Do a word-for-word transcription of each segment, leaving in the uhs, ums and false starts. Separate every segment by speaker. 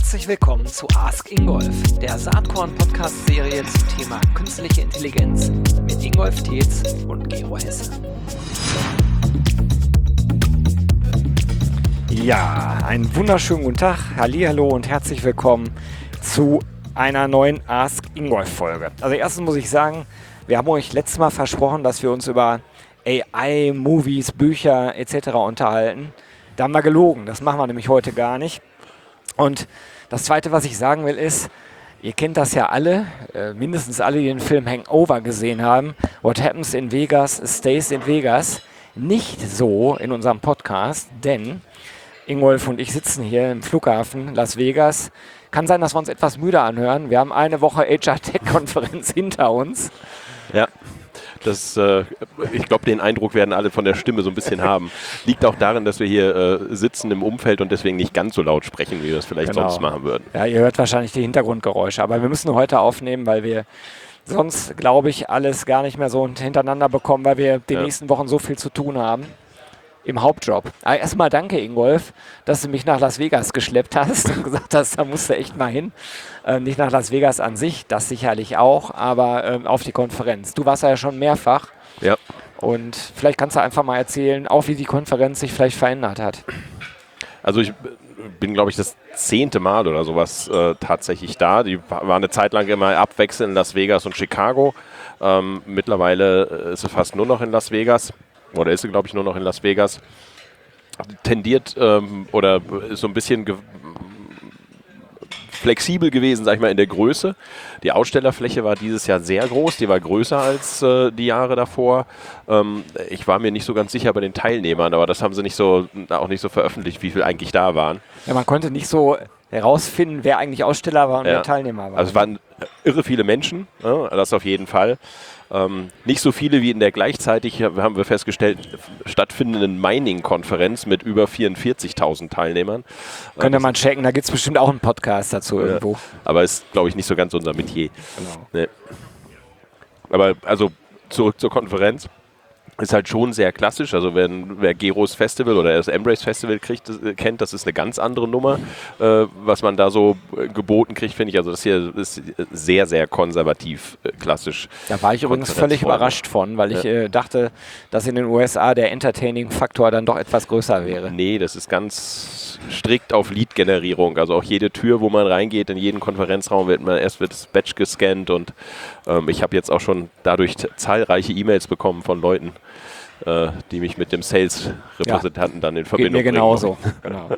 Speaker 1: Herzlich willkommen zu Ask Ingolf, der Saatkorn-Podcast-Serie zum Thema künstliche Intelligenz mit Ingolf Tietz und Gero Hesse. Ja, einen wunderschönen guten Tag, hallihallo und herzlich willkommen zu einer neuen Ask Ingolf-Folge. Also erstens muss ich sagen, wir haben euch letztes Mal versprochen, dass wir uns über A I, Movies, Bücher et cetera unterhalten. Da haben wir gelogen, das machen wir nämlich heute gar nicht. Und das Zweite, was ich sagen will, ist, ihr kennt das ja alle, äh, mindestens alle, die den Film Hangover gesehen haben. What happens in Vegas stays in Vegas. Nicht so in unserem Podcast, denn Ingolf und ich sitzen hier im Flughafen Las Vegas. Kann sein, dass wir uns etwas müde anhören. Wir haben eine Woche H R-Tech-Konferenz hinter uns.
Speaker 2: Ja. Das, äh, ich glaube, den Eindruck werden alle von der Stimme so ein bisschen haben. Liegt auch darin, dass wir hier äh, sitzen im Umfeld und deswegen nicht ganz so laut sprechen, wie wir es vielleicht
Speaker 1: Genau.
Speaker 2: sonst machen würden.
Speaker 1: Ja, ihr hört wahrscheinlich die Hintergrundgeräusche, aber wir müssen heute aufnehmen, weil wir sonst, glaube ich, alles gar nicht mehr so hintereinander bekommen, weil wir die
Speaker 2: Ja.
Speaker 1: nächsten Wochen so viel zu tun haben. Im Hauptjob. Aber erstmal danke, Ingolf, dass du mich nach Las Vegas geschleppt hast und gesagt hast, da musst du echt mal hin. Äh, nicht nach Las Vegas an sich, das sicherlich auch, aber ähm, auf die Konferenz. Du warst ja schon mehrfach.
Speaker 2: Ja.
Speaker 1: Und vielleicht kannst du einfach mal erzählen, auch wie die Konferenz sich vielleicht verändert hat.
Speaker 2: Also ich bin, glaube ich, das zehnte Mal oder sowas äh, tatsächlich da. Die war eine Zeit lang immer abwechselnd in Las Vegas und Chicago. Ähm, mittlerweile ist sie fast nur noch in Las Vegas. Oder ist sie, glaube ich, nur noch in Las Vegas. Tendiert ähm, oder ist so ein bisschen ge- flexibel gewesen, sag ich mal, in der Größe. Die Ausstellerfläche war dieses Jahr sehr groß, die war größer als äh, die Jahre davor. Ähm, ich war mir nicht so ganz sicher bei den Teilnehmern, aber das haben sie nicht so, auch nicht so veröffentlicht, wie viel eigentlich da waren.
Speaker 1: Ja, man konnte nicht so herausfinden, wer eigentlich Aussteller war und
Speaker 2: Ja.
Speaker 1: wer Teilnehmer war.
Speaker 2: Also es waren irre viele Menschen, ja, das auf jeden Fall. Ähm, nicht so viele wie in der gleichzeitig, haben wir festgestellt, stattfindenden Mining-Konferenz mit über vierundvierzigtausend Teilnehmern.
Speaker 1: Könnte
Speaker 2: äh,
Speaker 1: man checken, da gibt es bestimmt auch einen Podcast dazu
Speaker 2: Ja.
Speaker 1: irgendwo.
Speaker 2: Aber ist, glaube ich, nicht so ganz unser Metier.
Speaker 1: Genau.
Speaker 2: Nee. Aber also zurück zur Konferenz. Ist halt schon sehr klassisch. Also wenn, wer Geros Festival oder das Embrace Festival kriegt, das, äh, kennt, das ist eine ganz andere Nummer, äh, was man da so äh, geboten kriegt, finde ich. Also das hier ist sehr, sehr konservativ äh, klassisch.
Speaker 1: Da war ich übrigens völlig
Speaker 2: Konferenzform.
Speaker 1: überrascht von, weil ich
Speaker 2: Ja.
Speaker 1: äh, dachte, dass in den U S A der Entertaining-Faktor dann doch etwas größer wäre.
Speaker 2: Nee, das ist ganz strikt auf Lead-Generierung. Also auch jede Tür, wo man reingeht, in jeden Konferenzraum wird man erst wird das Badge gescannt und ähm, ich habe jetzt auch schon dadurch t- zahlreiche E-Mails bekommen von Leuten, äh, die mich mit dem Sales-Repräsentanten dann in
Speaker 1: Geht
Speaker 2: Verbindung
Speaker 1: mir
Speaker 2: bringen.
Speaker 1: genauso. Genau.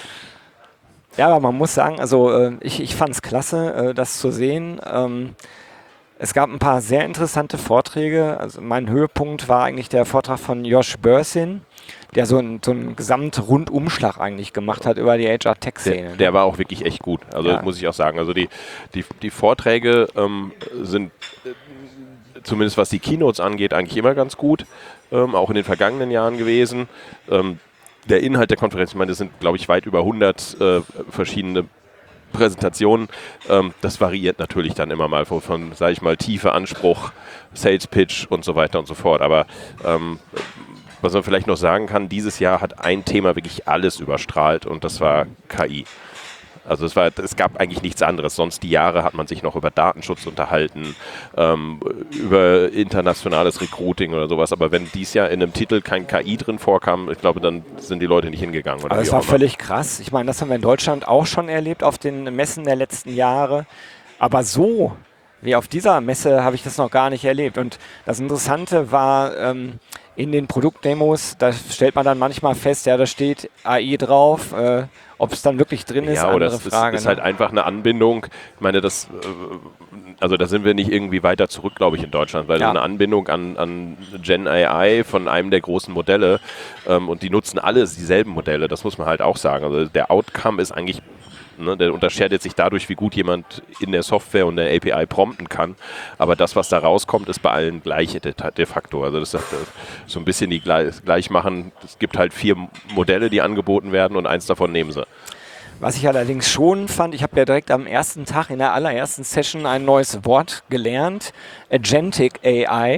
Speaker 1: Ja, aber man muss sagen, also äh, ich, ich fand es klasse, äh, das zu sehen. Ähm, es gab ein paar sehr interessante Vorträge. Also mein Höhepunkt war eigentlich der Vortrag von Josh Bersin, der so einen so einen Gesamtrundumschlag eigentlich gemacht hat über die H R-Tech-Szene.
Speaker 2: Der, der war auch wirklich echt gut, also
Speaker 1: Ja.
Speaker 2: muss ich auch sagen. Also die, die, die Vorträge ähm, sind, äh, zumindest was die Keynotes angeht, eigentlich immer ganz gut, ähm, auch in den vergangenen Jahren gewesen. Ähm, der Inhalt der Konferenz, ich meine, das sind, glaube ich, weit über hundert äh, verschiedene Präsentationen. Ähm, das variiert natürlich dann immer mal von, von sage ich mal, Tiefe, Anspruch, Sales Pitch und so weiter und so fort. Aber ähm, was man vielleicht noch sagen kann, dieses Jahr hat ein Thema wirklich alles überstrahlt und das war K I. Also es, war, es gab eigentlich nichts anderes. Sonst die Jahre hat man sich noch über Datenschutz unterhalten, ähm, über internationales Recruiting oder sowas. Aber wenn dieses Jahr in einem Titel kein K I drin vorkam, ich glaube, dann sind die Leute nicht hingegangen. Oder
Speaker 1: Aber
Speaker 2: wie
Speaker 1: es war
Speaker 2: auch immer.
Speaker 1: völlig krass. Ich meine, das haben wir in Deutschland auch schon erlebt auf den Messen der letzten Jahre. Aber so wie auf dieser Messe habe ich das noch gar nicht erlebt. Und das Interessante war, ähm, in den Produktdemos, da stellt man dann manchmal fest, ja, da steht A I drauf. Äh, ob es dann wirklich drin ist,
Speaker 2: Ja, oder
Speaker 1: andere
Speaker 2: es
Speaker 1: Frage.
Speaker 2: ist, ist
Speaker 1: ne?
Speaker 2: halt einfach eine Anbindung. Ich meine, das, äh, also da sind wir nicht irgendwie weiter zurück, glaube ich, in Deutschland, weil
Speaker 1: Ja.
Speaker 2: eine Anbindung an, an Gen A I von einem der großen Modelle ähm, und die nutzen alle dieselben Modelle, das muss man halt auch sagen. Also der Outcome ist eigentlich, ne, der unterscheidet sich dadurch, wie gut jemand in der Software und der A P I prompten kann. Aber das, was da rauskommt, ist bei allen gleich de, de facto. Also das ist so ein bisschen die gleich, gleich machen. Es gibt halt vier Modelle, die angeboten werden und eins davon nehmen sie.
Speaker 1: Was ich allerdings schon fand, ich habe ja direkt am ersten Tag in der allerersten Session ein neues Wort gelernt, Agentic A I.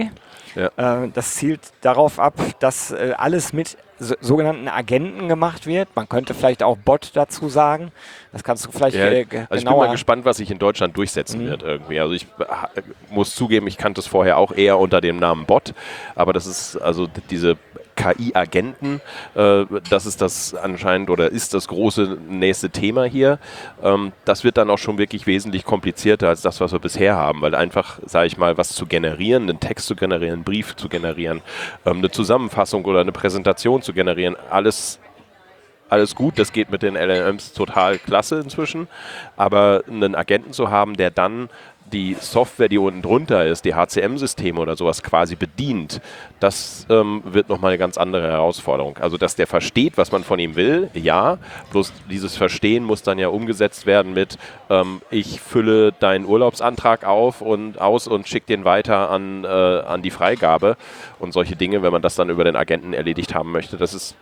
Speaker 1: Ja. Äh, das zielt darauf ab, dass äh, alles mit so, sogenannten Agenten gemacht wird. Man könnte vielleicht auch Bot dazu sagen. Das kannst du vielleicht
Speaker 2: ja,
Speaker 1: äh,
Speaker 2: g- Also ich bin mal gespannt, was sich in Deutschland durchsetzen mhm. wird irgendwie. Also ich äh, muss zugeben, ich kannte es vorher auch eher unter dem Namen Bot, aber das ist also d- diese K I-Agenten, äh, das ist das anscheinend oder ist das große nächste Thema hier. Ähm, das wird dann auch schon wirklich wesentlich komplizierter als das, was wir bisher haben, weil einfach, sage ich mal, was zu generieren, einen Text zu generieren, einen Brief zu generieren, ähm, eine Zusammenfassung oder eine Präsentation zu generieren, alles Alles gut, das geht mit den L L Ms total klasse inzwischen, aber einen Agenten zu haben, der dann die Software, die unten drunter ist, die H C M-Systeme oder sowas quasi bedient, das ähm, wird nochmal eine ganz andere Herausforderung. Also, dass der versteht, was man von ihm will, ja, bloß dieses Verstehen muss dann ja umgesetzt werden mit, ähm, ich fülle deinen Urlaubsantrag auf und aus und schicke den weiter an, äh, an die Freigabe und solche Dinge, wenn man das dann über den Agenten erledigt haben möchte, das ist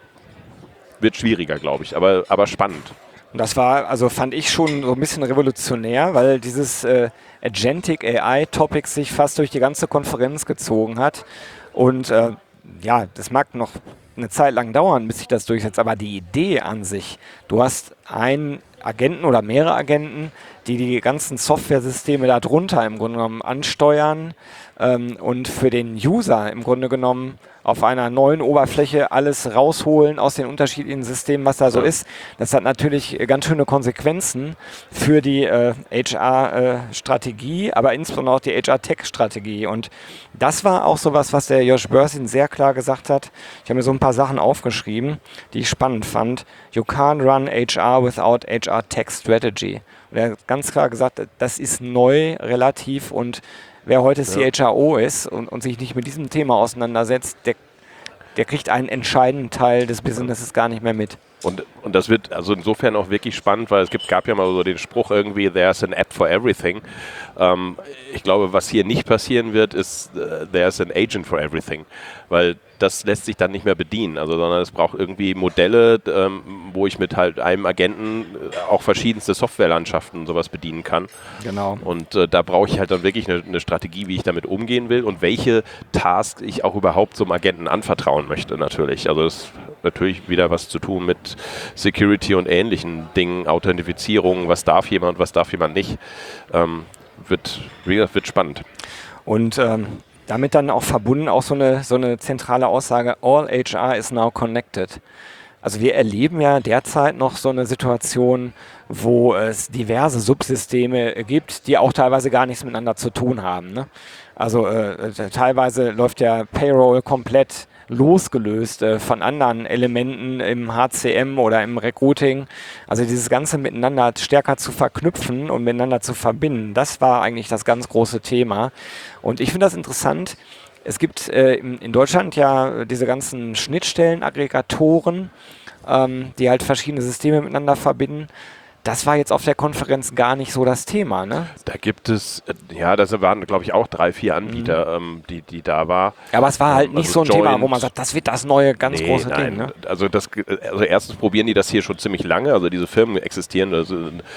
Speaker 2: wird schwieriger, glaube ich, aber, aber spannend.
Speaker 1: Und das war, also fand ich schon so ein bisschen revolutionär, weil dieses äh, Agentic A I-Topic sich fast durch die ganze Konferenz gezogen hat. Und äh, ja, das mag noch eine Zeit lang dauern, bis sich das durchsetzt, aber die Idee an sich, du hast einen Agenten oder mehrere Agenten, die die ganzen Softwaresysteme darunter im Grunde genommen ansteuern ähm, und für den User im Grunde genommen auf einer neuen Oberfläche alles rausholen aus den unterschiedlichen Systemen, was da so ist. Das hat natürlich ganz schöne Konsequenzen für die äh, H R-Strategie, äh, aber insbesondere auch die H R-Tech-Strategie. Und das war auch sowas, was der Josh Bersin sehr klar gesagt hat. Ich habe mir so ein paar Sachen aufgeschrieben, die ich spannend fand. You can't run H R without H R-Tech Strategy. Und er hat ganz klar gesagt, das ist neu relativ und wer heute C H R O ist und, und sich nicht mit diesem Thema auseinandersetzt, der, der kriegt einen entscheidenden Teil des Businesses gar nicht mehr mit.
Speaker 2: Und, und das wird also insofern auch wirklich spannend, weil es gibt, gab ja mal so den Spruch irgendwie, there's an app for everything. Ähm, ich glaube, was hier nicht passieren wird, ist, uh, there's an agent for everything. Weil das lässt sich dann nicht mehr bedienen, also, sondern es braucht irgendwie Modelle, ähm, wo ich mit halt einem Agenten auch verschiedenste Softwarelandschaften und sowas bedienen kann.
Speaker 1: Genau.
Speaker 2: Und äh, da brauche ich halt dann wirklich eine, eine Strategie, wie ich damit umgehen will und welche Tasks ich auch überhaupt zum Agenten anvertrauen möchte natürlich. Also es ist natürlich wieder was zu tun mit Security und ähnlichen Dingen, Authentifizierung, was darf jemand, was darf jemand nicht. Ähm, wird, wie gesagt, wird spannend.
Speaker 1: Und ähm damit dann auch verbunden auch so eine, so eine zentrale Aussage, all H R is now connected. Also wir erleben ja derzeit noch so eine Situation, wo es diverse Subsysteme gibt, die auch teilweise gar nichts miteinander zu tun haben. Ne? Also äh, teilweise läuft der Payroll komplett losgelöst äh, von anderen Elementen im H C M oder im Recruiting. Also dieses Ganze miteinander stärker zu verknüpfen und miteinander zu verbinden, das war eigentlich das ganz große Thema. Und ich finde das interessant. Es gibt äh, in, in Deutschland ja diese ganzen Schnittstellenaggregatoren, ähm, die halt verschiedene Systeme miteinander verbinden. Das war jetzt auf der Konferenz gar nicht so das Thema, ne?
Speaker 2: Da gibt es, ja, das waren, glaube ich, auch drei, vier Anbieter, mhm. ähm, die, die da war.
Speaker 1: Ja, aber es war halt nicht
Speaker 2: also
Speaker 1: so ein
Speaker 2: Joint,
Speaker 1: Thema, wo man sagt, das wird das neue, ganz
Speaker 2: nee,
Speaker 1: große
Speaker 2: nein.
Speaker 1: Ding, ne?
Speaker 2: Also, das, also erstens probieren die das hier schon ziemlich lange, also diese Firmen existieren, also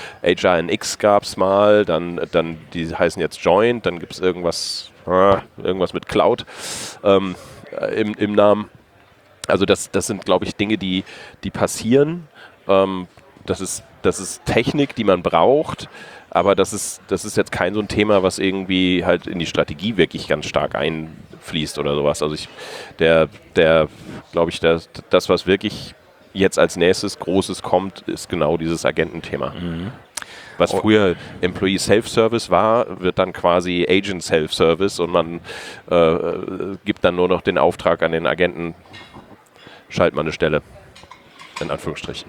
Speaker 2: H R N X gab es mal, dann, dann, die heißen jetzt Joint, dann gibt es irgendwas, äh, irgendwas mit Cloud ähm, im, im Namen. Also das, das sind, glaube ich, Dinge, die, die passieren. Ähm, das ist Das ist Technik, die man braucht, aber das ist, das ist jetzt kein so ein Thema, was irgendwie halt in die Strategie wirklich ganz stark einfließt oder sowas. Also ich, der, der, glaube ich, der, das, was wirklich jetzt als nächstes Großes kommt, ist genau dieses Agententhema. Mhm. Was früher Employee Self-Service war, wird dann quasi Agent Self-Service und man äh, gibt dann nur noch den Auftrag an den Agenten, schalt mal eine Stelle, in Anführungsstrichen.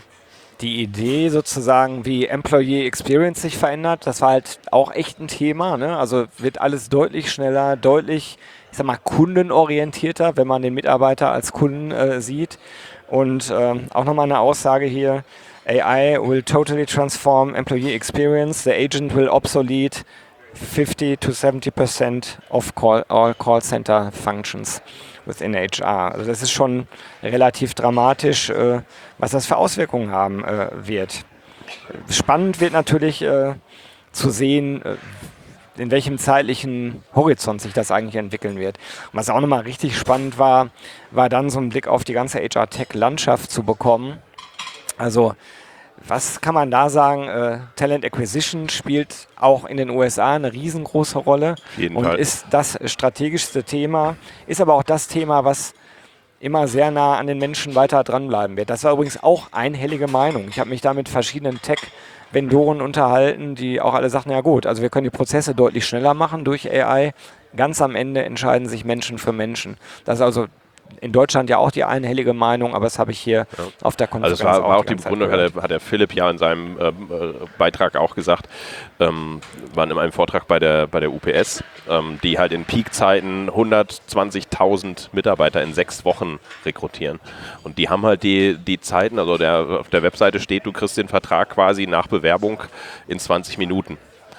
Speaker 1: Die Idee sozusagen, wie Employee Experience sich verändert, das war halt auch echt ein Thema. Ne? Also wird alles deutlich schneller, deutlich, ich sag mal, kundenorientierter, wenn man den Mitarbeiter als Kunden äh, sieht. Und ähm, auch nochmal eine Aussage hier, A I will totally transform employee experience, the agent will obsolete fifty to seventy percent of call, all call center functions within H R. Also das ist schon relativ dramatisch, äh, was das für Auswirkungen haben äh, wird. Spannend wird natürlich äh, zu sehen, äh, in welchem zeitlichen Horizont sich das eigentlich entwickeln wird. Und was auch nochmal richtig spannend war, war dann so einen Blick auf die ganze H R-Tech-Landschaft zu bekommen. Also was kann man da sagen? Äh, Talent Acquisition spielt auch in den U S A eine riesengroße Rolle
Speaker 2: jeden
Speaker 1: und
Speaker 2: Fall.
Speaker 1: ist das strategischste Thema, ist aber auch das Thema, was immer sehr nah an den Menschen weiter dranbleiben wird. Das war übrigens auch einhellige Meinung. Ich habe mich da mit verschiedenen Tech-Vendoren unterhalten, die auch alle sagten, ja gut, also wir können die Prozesse deutlich schneller machen durch A I. Ganz am Ende entscheiden sich Menschen für Menschen. Das ist also in Deutschland ja auch die einhellige Meinung, aber das habe ich hier ja. auf der Konferenz
Speaker 2: also es war,
Speaker 1: auch
Speaker 2: war auch
Speaker 1: die
Speaker 2: die Begründung, hat der, hat der Philipp ja in seinem ähm, äh, Beitrag auch gesagt, ähm, waren in einem Vortrag bei der, bei der U P S, ähm, die halt in Peakzeiten hundertzwanzigtausend Mitarbeiter in sechs Wochen rekrutieren. Und die haben halt die, die Zeiten, also der, auf der Webseite steht, du kriegst den Vertrag quasi nach Bewerbung in zwanzig Minuten.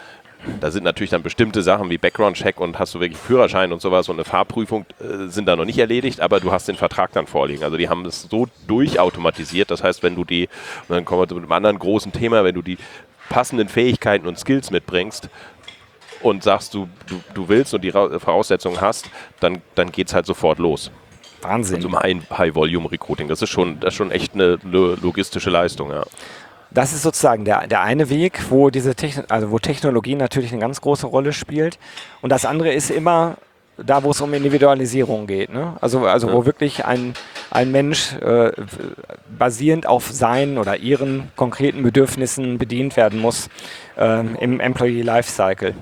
Speaker 2: Da sind natürlich dann bestimmte Sachen wie Background-Check und hast du wirklich Führerschein und sowas und eine Fahrprüfung äh, sind da noch nicht erledigt, aber du hast den Vertrag dann vorliegen. Also die haben es so durchautomatisiert, das heißt, wenn du die, und dann kommen wir zu einem anderen großen Thema, wenn du die passenden Fähigkeiten und Skills mitbringst und sagst, du, du, du willst und die Ra- Voraussetzungen hast, dann, dann geht es halt sofort los.
Speaker 1: Wahnsinn.
Speaker 2: Also im High-Volume-Recruiting, das ist schon, das ist schon echt eine, eine logistische Leistung, ja.
Speaker 1: Das ist sozusagen der, der eine Weg, wo diese Techn- also wo Technologie natürlich eine ganz große Rolle spielt. Und das andere ist immer da, wo es um Individualisierung geht. Ne? Also, also ja. wo wirklich ein, ein Mensch äh, basierend auf seinen oder ihren konkreten Bedürfnissen bedient werden muss äh, im Employee Lifecycle.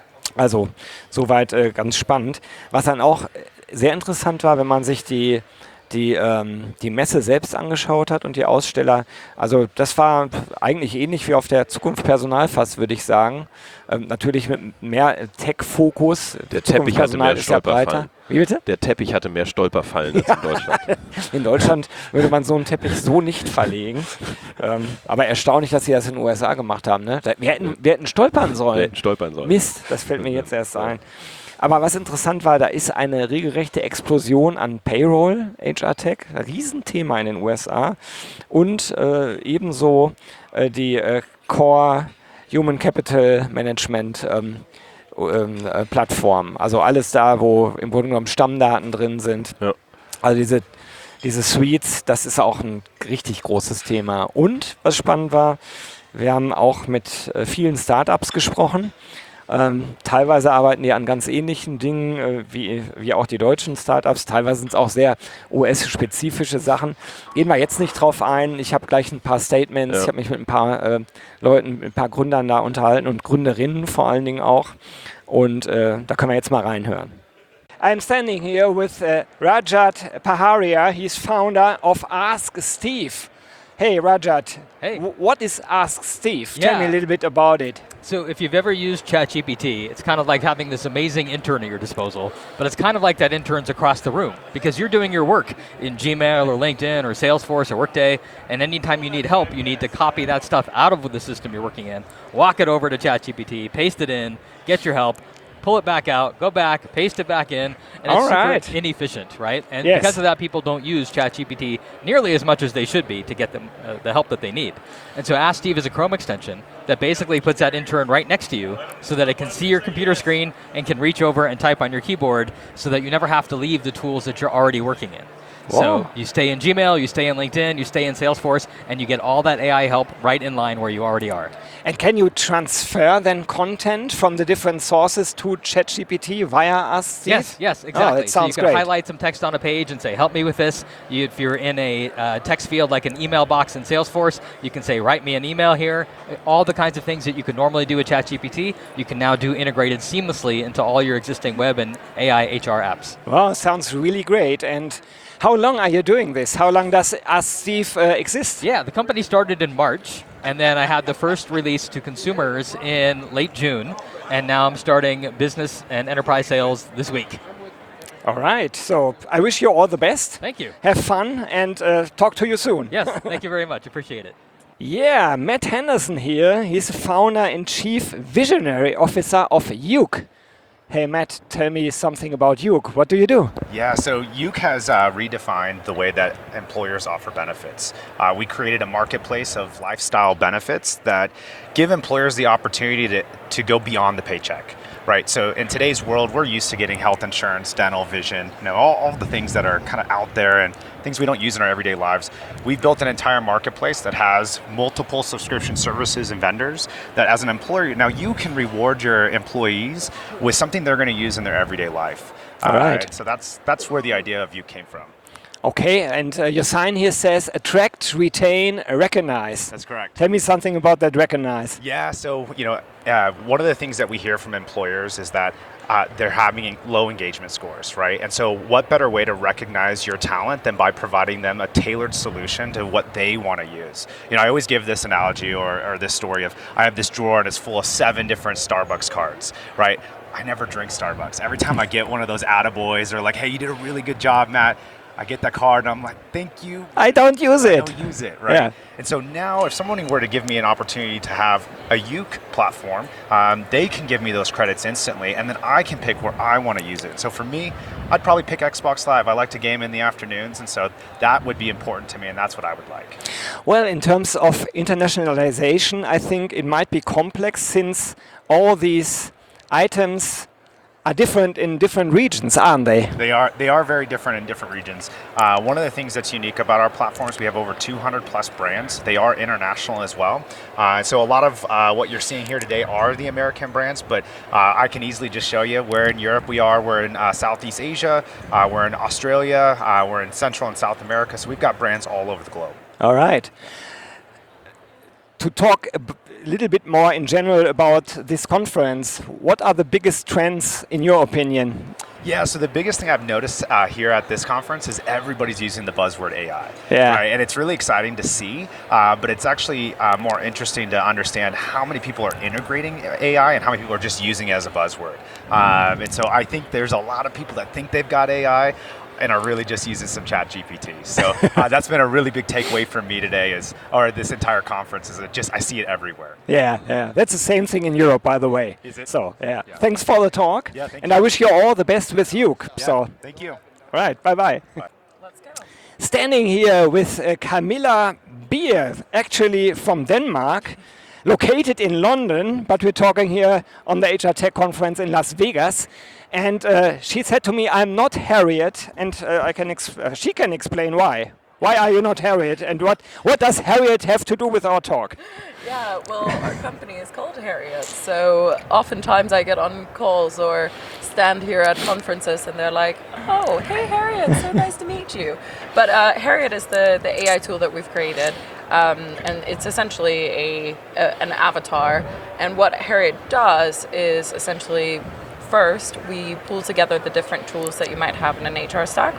Speaker 1: Also soweit äh, ganz spannend. Was dann auch sehr interessant war, wenn man sich die die ähm, die Messe selbst angeschaut hat und die Aussteller. Also das war eigentlich ähnlich wie auf der Zukunft Personalfass, würde ich sagen. Ähm, natürlich mit mehr Tech-Fokus.
Speaker 2: Der Teppich hatte mehr Stolperfallen.
Speaker 1: Wie bitte?
Speaker 2: Der Teppich hatte mehr Stolperfallen als
Speaker 1: ja.
Speaker 2: in Deutschland.
Speaker 1: In Deutschland würde man so einen Teppich so nicht verlegen. Ähm, aber erstaunlich, dass sie das in den U S A gemacht haben. Ne? Wir, hätten, wir hätten stolpern sollen.
Speaker 2: Wir hätten stolpern sollen.
Speaker 1: Mist, das fällt mir jetzt erst ein. Aber was interessant war, da ist eine regelrechte Explosion an Payroll, H R-Tech, ein Riesenthema in den U S A. Und äh, ebenso äh, die äh, Core Human Capital Management ähm, ähm, äh, Plattform. Also alles da, wo im Grunde genommen Stammdaten drin sind. Ja. Also diese, diese Suites, das ist auch ein richtig großes Thema. Und was spannend war, wir haben auch mit äh, vielen Startups gesprochen. Ähm, teilweise arbeiten die an ganz ähnlichen Dingen äh, wie, wie auch die deutschen Startups. Teilweise sind es auch sehr U S-spezifische Sachen. Gehen wir jetzt nicht drauf ein. Ich habe gleich ein paar Statements. Ja. Ich habe mich mit ein paar äh, Leuten, mit ein paar Gründern da unterhalten und Gründerinnen vor allen Dingen auch. Und äh, da können wir jetzt mal reinhören. I'm standing here with uh, Rajat Paharia. He's founder of Ask Steve. Hey Rajat,
Speaker 3: hey.
Speaker 1: W- what is Ask Steve?
Speaker 3: Yeah.
Speaker 1: Tell me a little bit about it.
Speaker 3: So if you've ever used ChatGPT, it's kind of like having this amazing intern at your disposal, but it's kind of like that intern's across the room because you're doing your work in Gmail or LinkedIn or Salesforce or Workday, and anytime you need help, you need to copy that stuff out of the system you're working in, walk it over to ChatGPT, paste it in, get your help, pull it back out, go back, paste it back in, and
Speaker 1: All
Speaker 3: it's
Speaker 1: right.
Speaker 3: super inefficient, right? And
Speaker 1: yes.
Speaker 3: because of that, people don't use ChatGPT nearly as much as they should be to get them uh, the help that they need. And so Ask Steve is a Chrome extension that basically puts that intern right next to you so that it can see your computer screen and can reach over and type on your keyboard so that you never have to leave the tools that you're already working in.
Speaker 1: Whoa.
Speaker 3: So you stay in Gmail, you stay in LinkedIn, you stay in Salesforce, and you get all that A I help right in line where you already are.
Speaker 1: And can you transfer then content from the different sources to ChatGPT via Ask Steve?
Speaker 3: Yes, yes, exactly.
Speaker 1: Oh, that sounds
Speaker 3: so you can
Speaker 1: great.
Speaker 3: highlight some text on a page and say, help me with this. You, if you're in a uh, text field like an email box in Salesforce, you can say, write me an email here. All the kinds of things that you could normally do with ChatGPT, you can now do integrated seamlessly into all your existing web and A I H R apps.
Speaker 1: Well, sounds really great. And how long are you doing this? How long does Ask Steve uh, exist?
Speaker 3: Yeah, the company started in March, and then I had the first release to consumers in late June, and now I'm starting business and enterprise sales this week.
Speaker 1: All right, so I wish you all the best.
Speaker 3: Thank you.
Speaker 1: Have fun and uh, talk to you soon.
Speaker 3: Yes, thank you very much. Appreciate it.
Speaker 1: Yeah, Matt Henderson here. He's the founder and chief visionary officer of Uke. Hey Matt, tell me something about Uke. What do you do?
Speaker 4: Yeah, so Uke has uh, redefined the way that employers offer benefits. Uh, we created a marketplace of lifestyle benefits that give employers the opportunity to, to go beyond the paycheck. right? So in today's world, we're used to getting health insurance, dental, vision, you know, all, all the things that are kind of out there and things we don't use in our everyday lives. We've built an entire marketplace that has multiple subscription services and vendors that as an employer, now you can reward your employees with something they're going to use in their everyday life.
Speaker 1: All
Speaker 4: Uh,
Speaker 1: right.
Speaker 4: So that's that's where the idea of Uke came from.
Speaker 1: Okay, and uh, your sign here says attract, retain, recognize.
Speaker 4: That's correct.
Speaker 1: Tell me something about that recognize.
Speaker 4: Yeah, so you know, uh, one of the things that we hear from employers is that uh, they're having low engagement scores, right? And so, what better way to recognize your talent than by providing them a tailored solution to what they want to use? You know, I always give this analogy or, or this story of I have this drawer and it's full of seven different Starbucks cards, right? I never drink Starbucks. Every time I get one of those attaboys or like, hey, you did a really good job, Matt. I get that card and I'm like, thank you.
Speaker 1: I don't use
Speaker 4: I
Speaker 1: it.
Speaker 4: don't use it, right?
Speaker 1: Yeah.
Speaker 4: And so now if someone were to give me an opportunity to have a Uke platform, um, they can give me those credits instantly and then I can pick where I want to use it. So for me, I'd probably pick Xbox Live. I like to game in the afternoons and so that would be important to me and that's what I would like.
Speaker 1: Well, in terms of internationalization, I think it might be complex since all these items are different in different regions, aren't they?
Speaker 4: They are they are very different in different regions. Uh, one of the things that's unique about our platforms, we have over two hundred plus brands. They are international as well. Uh, so a lot of uh, what you're seeing here today are the American brands, but uh, I can easily just show you where in Europe we are. We're in uh, Southeast Asia, uh, we're in Australia, uh, we're in Central and South America. So we've got brands all over the globe.
Speaker 1: All right. To talk a b- little bit more in general about this conference, what are the biggest trends in your opinion?
Speaker 4: Yeah, so the biggest thing I've noticed uh, here at this conference is everybody's using the buzzword A I.
Speaker 1: Yeah.
Speaker 4: Right? And it's really exciting to see, uh, but it's actually uh, more interesting to understand how many people are integrating A I and how many people are just using it as a buzzword. Um, and so I think there's a lot of people that think they've got A I and are really just using some Chat G P T. So uh, that's been a really big takeaway from me today is, or this entire conference is that just, I see it everywhere.
Speaker 1: Yeah, yeah. That's the same thing in Europe, by the way.
Speaker 4: Is it?
Speaker 1: So, yeah.
Speaker 4: Yeah.
Speaker 1: Thanks for the talk.
Speaker 4: Yeah, thank
Speaker 1: and
Speaker 4: you.
Speaker 1: I wish you all the best with Uke.
Speaker 4: Yeah,
Speaker 1: So,
Speaker 4: thank you.
Speaker 1: all right. Bye-bye.
Speaker 5: Let's go.
Speaker 1: Standing here with uh, Camilla Beer, actually from Denmark, located in London, but we're talking here on the H R Tech conference in Las Vegas. And uh, she said to me, I'm not Harriet, and uh, I can ex- uh, she can explain why. Why are you not Harriet, and what, what does Harriet have to do with our talk?
Speaker 5: Yeah, well, our company is called Harriet, so oftentimes I get on calls or stand here at conferences and they're like, oh, hey Harriet, so nice to meet you. But uh, Harriet is the, the A I tool that we've created, um, and it's essentially a, a an avatar. And what Harriet does is essentially, first, we pull together the different tools that you might have in an H R stack.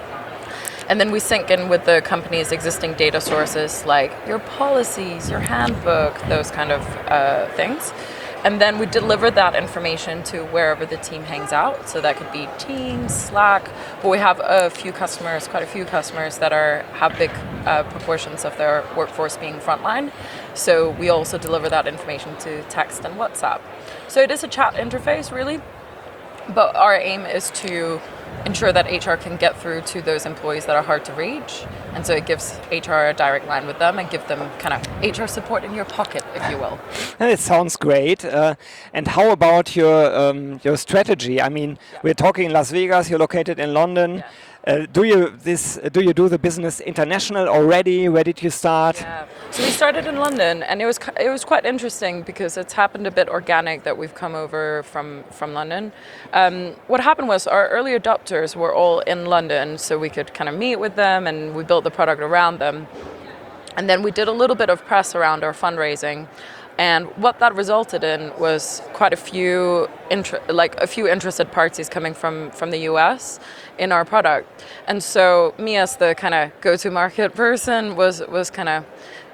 Speaker 5: And then we sync in with the company's existing data sources like your policies, your handbook, those kind of uh, things. And then we deliver that information to wherever the team hangs out. So that could be Teams, Slack, but we have a few customers, quite a few customers that are have big uh, proportions of their workforce being frontline. So we also deliver that information to text and WhatsApp. So it is a chat interface, really. But our aim is to ensure that H R can get through to those employees that are hard to reach. And so it gives H R a direct line with them and give them kind of H R support in your pocket, if you will.
Speaker 1: It sounds great. Uh, and how about your um, your strategy? I mean,
Speaker 5: Yeah.
Speaker 1: we're talking Las Vegas. You're located in London.
Speaker 5: Yeah.
Speaker 1: Uh, do you this? Do you do the business international already? Where did you start?
Speaker 5: Yeah. So we started in London, and it was ki- it was quite interesting because it's happened a bit organic that we've come over from from London. Um, what happened was our early adopters were all in London, so we could kind of meet with them, and we built the product around them. And then we did a little bit of press around our fundraising. And what that resulted in was quite a few, inter- like a few interested parties coming from, from the U S in our product. And so me as the kind of go-to market person was was kind of,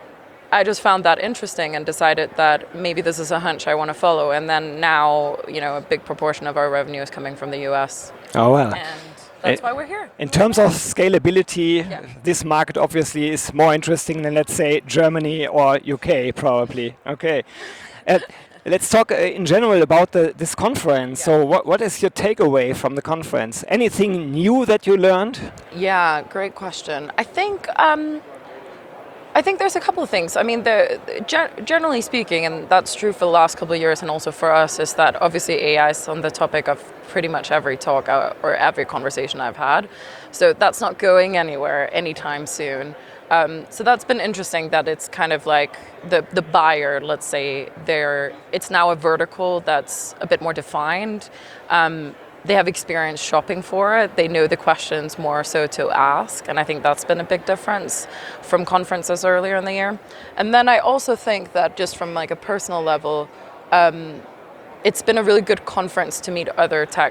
Speaker 5: I just found that interesting and decided that maybe this is a hunch I want to follow. And then now, you know, a big proportion of our revenue is coming from the U S.
Speaker 1: Oh well.
Speaker 5: And that's
Speaker 1: Eh,
Speaker 5: why we're here.
Speaker 1: In terms of scalability,
Speaker 5: Yeah.
Speaker 1: this market obviously is more interesting than, let's say, Germany or U K, probably. Okay. Uh, let's talk uh, in general about the, this conference. So, what, what is your takeaway from the conference? Anything new that you learned?
Speaker 5: Yeah, great question. I think um, I think there's a couple of things. I mean, the, the ge- generally speaking, and that's true for the last couple of years and also for us, is that obviously A I is on the topic of pretty much every talk uh, or every conversation I've had. So that's not going anywhere anytime soon. Um, so that's been interesting that it's kind of like the, the buyer, let's say, they're, it's now a vertical that's a bit more defined. Um, They have experience shopping for it. They know the questions more so to ask. And I think that's been a big difference from conferences earlier in the year. And then I also think that just from like a personal level, um, it's been a really good conference to meet other tech,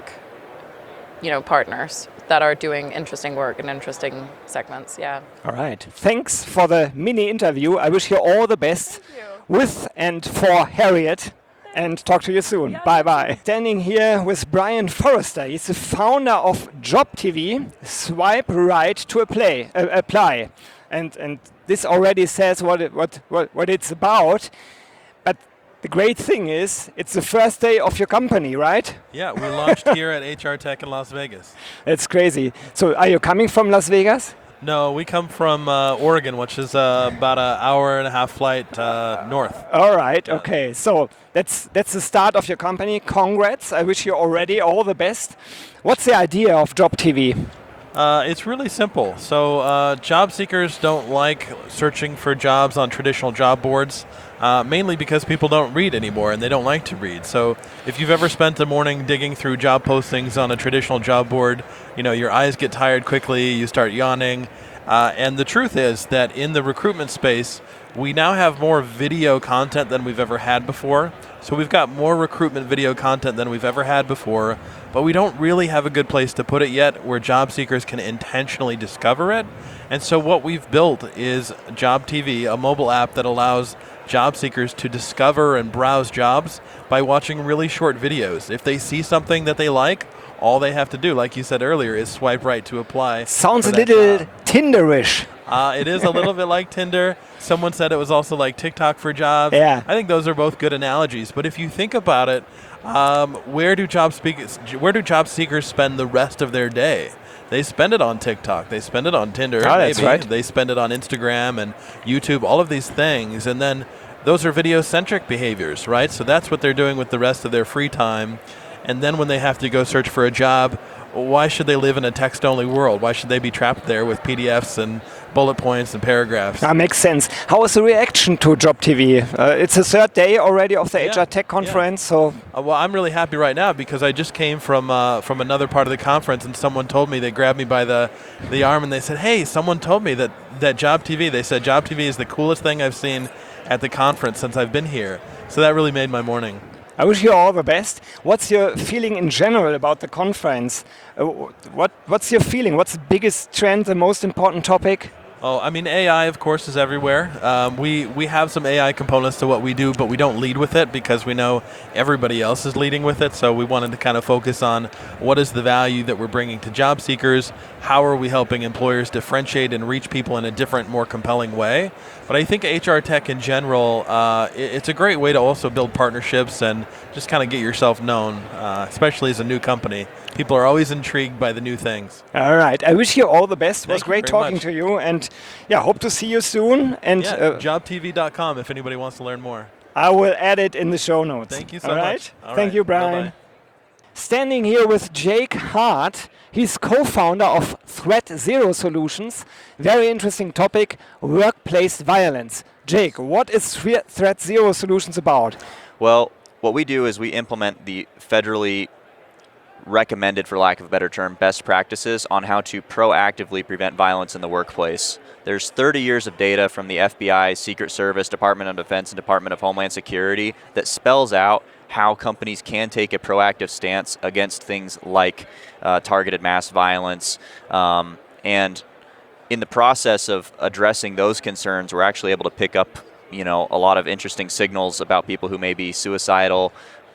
Speaker 5: you know, partners that are doing interesting work in interesting segments. Yeah.
Speaker 1: All right. Thanks for the mini interview. I wish you all the best with and for Harriet. And talk to you soon. Yeah, bye bye. Standing here with Brian Forrester. He's the founder of JobTV. Swipe right to apply. Uh, apply. And and this already says what it, what, what what it's about. But the great thing is, it's the first day of your company, right?
Speaker 6: Yeah, we launched here at H R Tech in Las Vegas.
Speaker 1: That's crazy. So, are you coming from Las Vegas?
Speaker 6: No, we come from uh, Oregon, which is uh, about an hour and a half flight uh, north.
Speaker 1: All right, okay. So that's that's the start of your company. Congrats. I wish you already all the best. What's the idea of JobTV?
Speaker 6: Uh, it's really simple. So uh, job seekers don't like searching for jobs on traditional job boards, uh, mainly because people don't read anymore and they don't like to read. So if you've ever spent a morning digging through job postings on a traditional job board, you know, your eyes get tired quickly, you start yawning. Uh, and the truth is that in the recruitment space, we now have more video content than we've ever had before. So we've got more recruitment video content than we've ever had before, but we don't really have a good place to put it yet where job seekers can intentionally discover it. And so what we've built is JobTV, a mobile app that allows job seekers to discover and browse jobs by watching really short videos. If they see something that they like, all they have to do, like you said earlier, is swipe right to apply.
Speaker 1: Sounds a little
Speaker 6: job.
Speaker 1: Tinderish.
Speaker 6: Uh, it is a little bit like Tinder. Someone said it was also like TikTok for jobs.
Speaker 1: Yeah.
Speaker 6: I think those are both good analogies. But if you think about it, um, where do job speakers, where do job seekers spend the rest of their day? They spend it on TikTok. They spend it on Tinder.
Speaker 1: Oh,
Speaker 6: maybe.
Speaker 1: that's right.
Speaker 6: They spend it on Instagram and YouTube. All of these things, and then those are video-centric behaviors, right? So that's what they're doing with the rest of their free time. And then when they have to go search for a job, why should they live in a text-only world? Why should they be trapped there with P D Fs and bullet points and paragraphs?
Speaker 1: That makes sense. How is the reaction to JobTV? Uh, it's the third day already of the
Speaker 6: Yeah,
Speaker 1: H R Tech conference,
Speaker 6: yeah.
Speaker 1: so
Speaker 6: Uh, well, I'm really happy right now because I just came from uh, from another part of the conference, and someone told me, they grabbed me by the the arm and they said, "Hey, someone told me that that JobTV." They said JobTV is the coolest thing I've seen at the conference since I've been here. So that really made my morning.
Speaker 1: I wish you all the best. What's your feeling in general about the conference? Uh, what What's your feeling? What's the biggest trend, the most important topic?
Speaker 6: Oh, I mean, A I, of course, is everywhere. Um, we, we have some A I components to what we do, but we don't lead with it because we know everybody else is leading with it. So we wanted to kind of focus on what is the value that we're bringing to job seekers, how are we helping employers differentiate and reach people in a different, more compelling way. But I think H R Tech in general, uh, it, it's a great way to also build partnerships and just kind of get yourself known, uh, especially as a new company. People are always intrigued by the new things.
Speaker 1: All right. I wish you all the best. It was
Speaker 6: Thank you
Speaker 1: great
Speaker 6: very
Speaker 1: talking
Speaker 6: much.
Speaker 1: to you. And yeah, hope to see you soon. And
Speaker 6: Yeah,
Speaker 1: uh,
Speaker 6: job T V dot com if anybody wants to learn more.
Speaker 1: I will add it in the show notes.
Speaker 6: Thank you so
Speaker 1: all
Speaker 6: much.
Speaker 1: right?
Speaker 6: All
Speaker 1: Thank
Speaker 6: right.
Speaker 1: you, Brian.
Speaker 6: Bye-bye.
Speaker 1: Standing here with Jake Hart. He's co-founder of Threat Zero Solutions. Very interesting topic, workplace violence. Jake, what is Thre- Threat Zero Solutions about?
Speaker 7: Well, what we do is we implement the federally recommended, for lack of a better term, best practices on how to proactively prevent violence in the workplace. There's thirty years of data from the F B I, Secret Service, Department of Defense, and Department of Homeland Security that spells out how companies can take a proactive stance against things like uh, targeted mass violence. Um, and in the process of addressing those concerns, we're actually able to pick up, you know, a lot of interesting signals about people who may be suicidal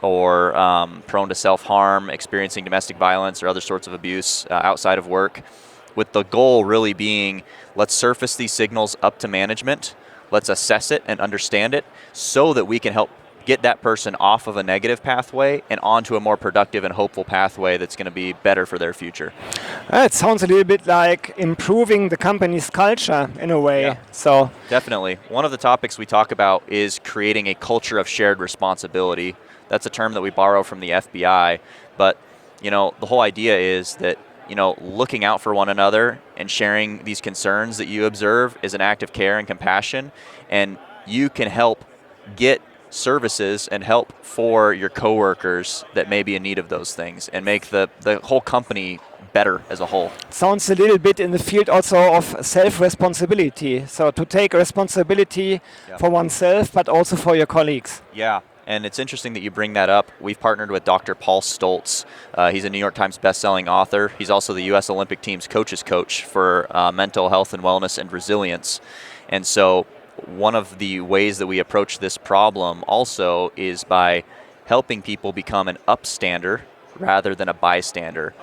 Speaker 7: or um, prone to self-harm, experiencing domestic violence or other sorts of abuse uh, outside of work, with the goal really being, let's surface these signals up to management, let's assess it and understand it so that we can help get that person off of a negative pathway and onto a more productive and hopeful pathway that's going to be better for their future.
Speaker 1: Uh, it sounds a little bit like improving the company's culture in a way.
Speaker 7: Yeah.
Speaker 1: So
Speaker 7: Definitely. One of the topics we talk about is creating a culture of shared responsibility. That's a term that we borrow from the F B I. But, you know, the whole idea is that, you know, looking out for one another and sharing these concerns that you observe is an act of care and compassion. And you can help get services and help for your coworkers that may be in need of those things and make the, the whole company better as a whole.
Speaker 1: sounds a little bit in the field also of self-responsibility. So to take responsibility
Speaker 7: Yeah.
Speaker 1: for oneself, but also for your colleagues.
Speaker 7: Yeah, and it's interesting that you bring that up. We've partnered with Doctor Paul Stoltz. Uh, he's a New York Times bestselling author. He's also the U S Olympic team's coach's coach for uh, mental health and wellness and resilience. And so one of the ways that we approach this problem also is by helping people become an upstander rather than a bystander.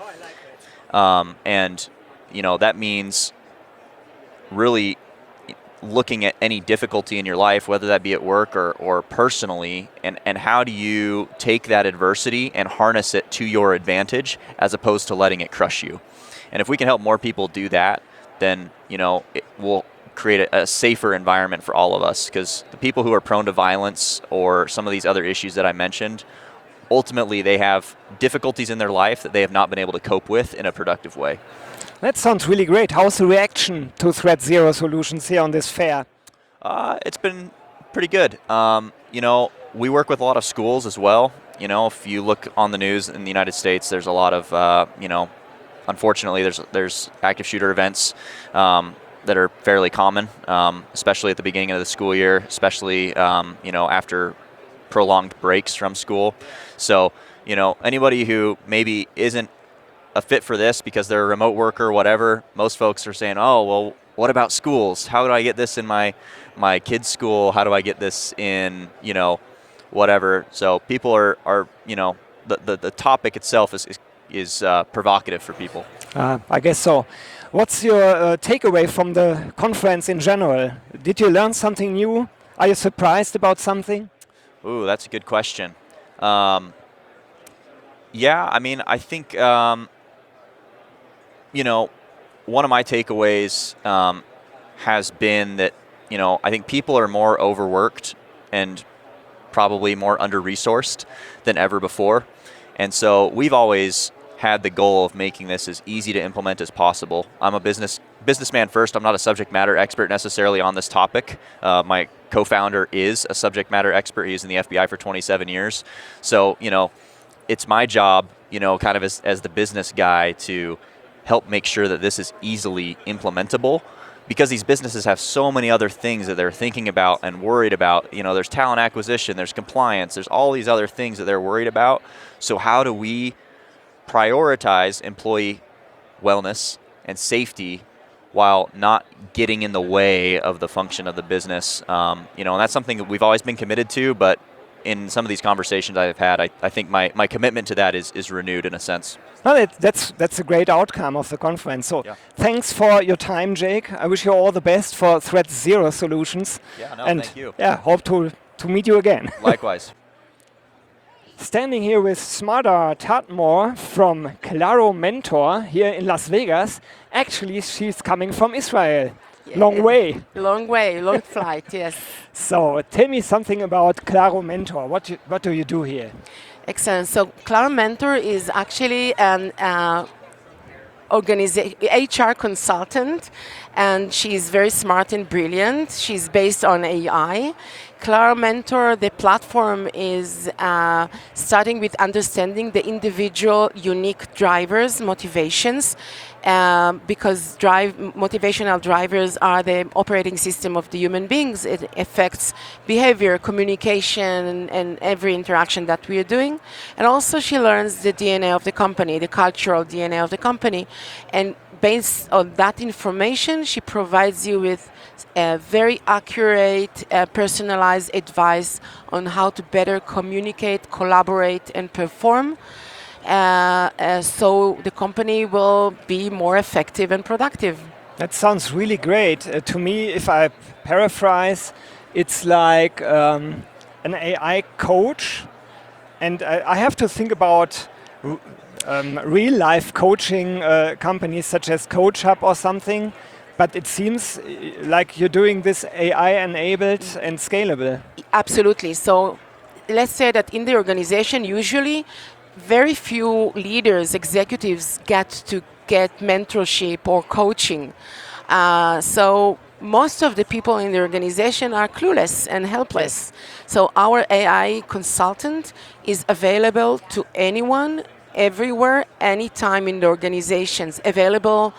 Speaker 7: Um, and, you know, that means really looking at any difficulty in your life, whether that be at work or, or personally, and, and how do you take that adversity and harness it to your advantage as opposed to letting it crush you. And if we can help more people do that, then, you know, it will create a, a safer environment for all of us, because the people who are prone to violence or some of these other issues that I mentioned, ultimately they have difficulties in their life that they have not been able to cope with in a productive way.
Speaker 1: That sounds really great. How's the reaction to Threat Zero Solutions here on this fair?
Speaker 7: Uh, it's been pretty good. Um, you know, we work with a lot of schools as well. You know, if you look on the news in the United States, there's a lot of, uh, you know, unfortunately there's there's active shooter events um, that are fairly common, um, especially at the beginning of the school year, especially, um, you know, after prolonged breaks from school. So, you know, anybody who maybe isn't a fit for this because they're a remote worker or whatever, most folks are saying, oh, well, what about schools? How do I get this in my my kid's school? How do I get this in, you know, whatever? So people are, are you know, the, the, the topic itself is, is, is uh, provocative for people.
Speaker 1: Uh, I guess so. What's your uh, takeaway from the conference in general? Did you learn something new? Are you surprised about something?
Speaker 7: Ooh, that's a good question. Um, yeah, I mean, I think, um, you know, one of my takeaways um, has been that, you know, I think people are more overworked and probably more under-resourced than ever before. And so we've always had the goal of making this as easy to implement as possible. I'm a business businessman first. I'm not a subject matter expert necessarily on this topic. Uh, my co-founder is a subject matter expert. He's in the F B I for twenty-seven years. So, you know, it's my job, you know, kind of as, as the business guy to help make sure that this is easily implementable, because these businesses have so many other things that they're thinking about and worried about. You know, there's talent acquisition, there's compliance, there's all these other things that they're worried about. So how do we prioritize employee wellness and safety while not getting in the way of the function of the business? Um, you know, and that's something that we've always been committed to, but in some of these conversations I've had, I, I think my, my commitment to that is, is renewed in a sense.
Speaker 1: Well, it, that's that's a great outcome of the conference. So
Speaker 7: Yeah.
Speaker 1: thanks for your time, Jake. I wish you all the best for Threat Zero Solutions.
Speaker 7: Yeah, no,
Speaker 1: and
Speaker 7: thank you.
Speaker 1: yeah, hope to, to meet you again.
Speaker 7: Likewise.
Speaker 1: Standing here with Smarta Tatmore from Claro Mentor here in Las Vegas. Actually, she's coming from Israel. Long
Speaker 8: Yeah.
Speaker 1: way.
Speaker 8: Long way, long flight, yes.
Speaker 1: So tell me something about Claro Mentor. What you, what do you do here?
Speaker 8: Excellent. So Claro Mentor is actually an uh, organiza- H R consultant, and she's very smart and brilliant. She's based on A I. Claro Mentor, the platform is uh, starting with understanding the individual unique drivers' motivations, um, because drive motivational drivers are the operating system of the human beings. It affects behavior, communication, and, and every interaction that we are doing. And also she learns the D N A of the company, the cultural D N A of the company. And based on that information, she provides you with a very accurate, uh, personalized advice on how to better communicate, collaborate, and perform. Uh, uh, so the company will be more effective and productive.
Speaker 1: That sounds really great. Uh, to me, if I paraphrase, it's like um, an A I coach, and uh, I have to think about um, real-life coaching uh, companies such as CoachHub or something, but it seems uh, like you're doing this A I-enabled and scalable.
Speaker 8: Absolutely. So let's say that in the organization, usually very few leaders, executives get to get mentorship or coaching. Uh, so most of the people in the organization are clueless and helpless. So our A I consultant is available to anyone, everywhere, anytime in the organizations, available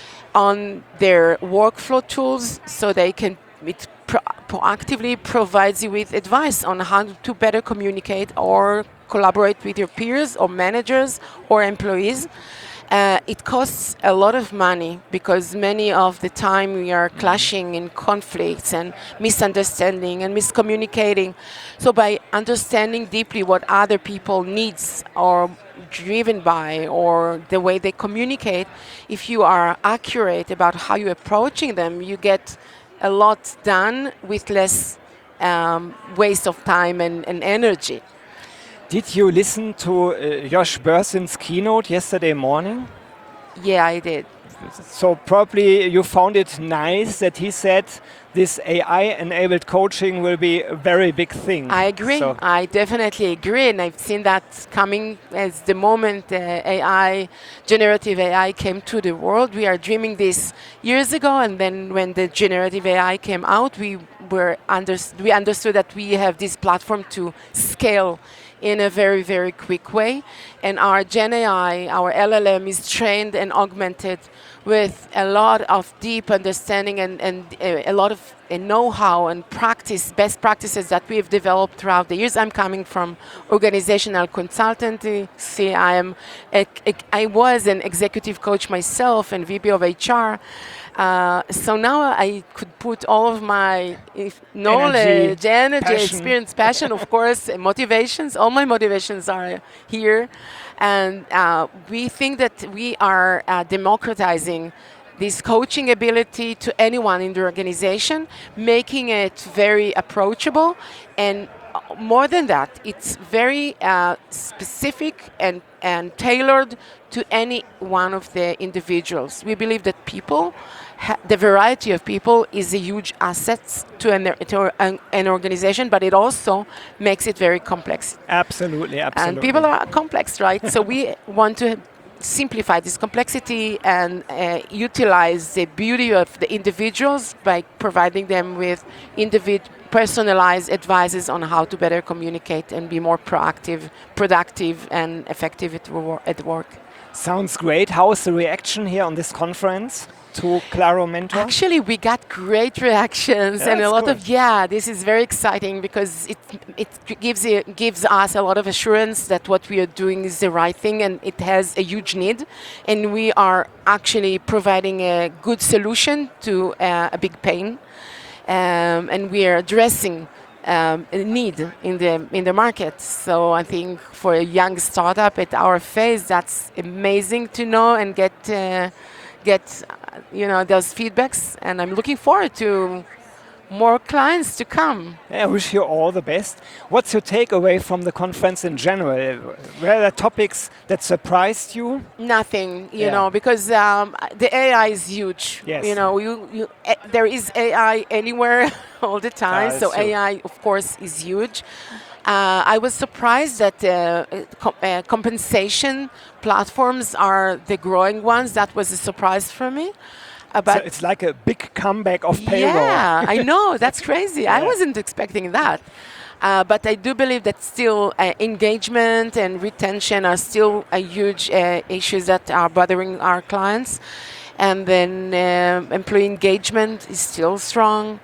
Speaker 8: on their workflow tools, so they can it pro- proactively provides you with advice on how to better communicate or collaborate with your peers or managers or employees. Uh, it costs a lot of money because many of the time we are clashing in conflicts and misunderstanding and miscommunicating. So by understanding deeply what other people needs or driven by or the way they communicate, if you are accurate about how you're approaching them, you get a lot done with less um, waste of time and, and energy.
Speaker 1: Did you listen to uh, Josh Bersin's keynote yesterday morning?
Speaker 8: Yeah, I did.
Speaker 1: So probably you found it nice that he said this A I-enabled coaching will be a very big thing.
Speaker 8: I agree.
Speaker 1: So
Speaker 8: I definitely agree, and I've seen that coming as the moment uh, A I, generative A I came to the world. We are dreaming this years ago, and then when the generative A I came out, we were under, we understood that we have this platform to scale in a very, very quick way. And our Gen A I, our L L M, is trained and augmented with a lot of deep understanding and, and a, a lot of uh, know-how and practice, best practices that we've developed throughout the years. I'm coming from organizational consultancy. See, I am, a, a, I was an executive coach myself and V P of H R. Uh, so now I could put all of my if, knowledge, energy, energy experience, passion, of course, and motivations. All my motivations are here. And uh, we think that we are uh, democratizing this coaching ability to anyone in the organization, making it very approachable. And more than that, it's very uh, specific and, and tailored to any one of the individuals. We believe that people, ha- the variety of people is a huge asset to an, to an, an organization, but it also makes it very complex.
Speaker 1: absolutely, absolutely.
Speaker 8: And people are complex, right? So we want to simplify this complexity and uh, utilize the beauty of the individuals by providing them with individ- personalized advices on how to better communicate and be more proactive, productive, and effective at, wor- at work.
Speaker 1: Sounds great. How is the reaction here on this conference to Claro Mentor?
Speaker 8: Actually, we got great reactions
Speaker 1: Yeah,
Speaker 8: and a
Speaker 1: that's
Speaker 8: lot
Speaker 1: good.
Speaker 8: of yeah. This is very exciting because it it gives it gives us a lot of assurance that what we are doing is the right thing and it has a huge need, and we are actually providing a good solution to uh, a big pain, um, and we are addressing um, a need in the in the market. So I think for a young startup at our phase, that's amazing to know and get. Uh, get uh, you know those feedbacks, and I'm looking forward to more clients to come.
Speaker 1: Yeah, I wish you all the best. What's your takeaway from the conference in general? Were there topics that surprised you?
Speaker 8: Nothing, you
Speaker 1: Yeah.
Speaker 8: know, because um, the A I is huge.
Speaker 1: Yes.
Speaker 8: You know, you, you uh, there is A I anywhere all the time.
Speaker 1: Ah,
Speaker 8: so
Speaker 1: that's true.
Speaker 8: A I, of course, is huge. Uh, I was surprised that uh, com- uh, compensation platforms are the growing ones. That was a surprise for me. Uh,
Speaker 1: So
Speaker 8: but
Speaker 1: it's like a big comeback of payroll.
Speaker 8: yeah, I know. That's crazy. I
Speaker 1: Yeah.
Speaker 8: wasn't expecting that. Uh, but I do believe that still uh, engagement and retention are still a huge uh, issues that are bothering our clients. And then um employee engagement is still strong.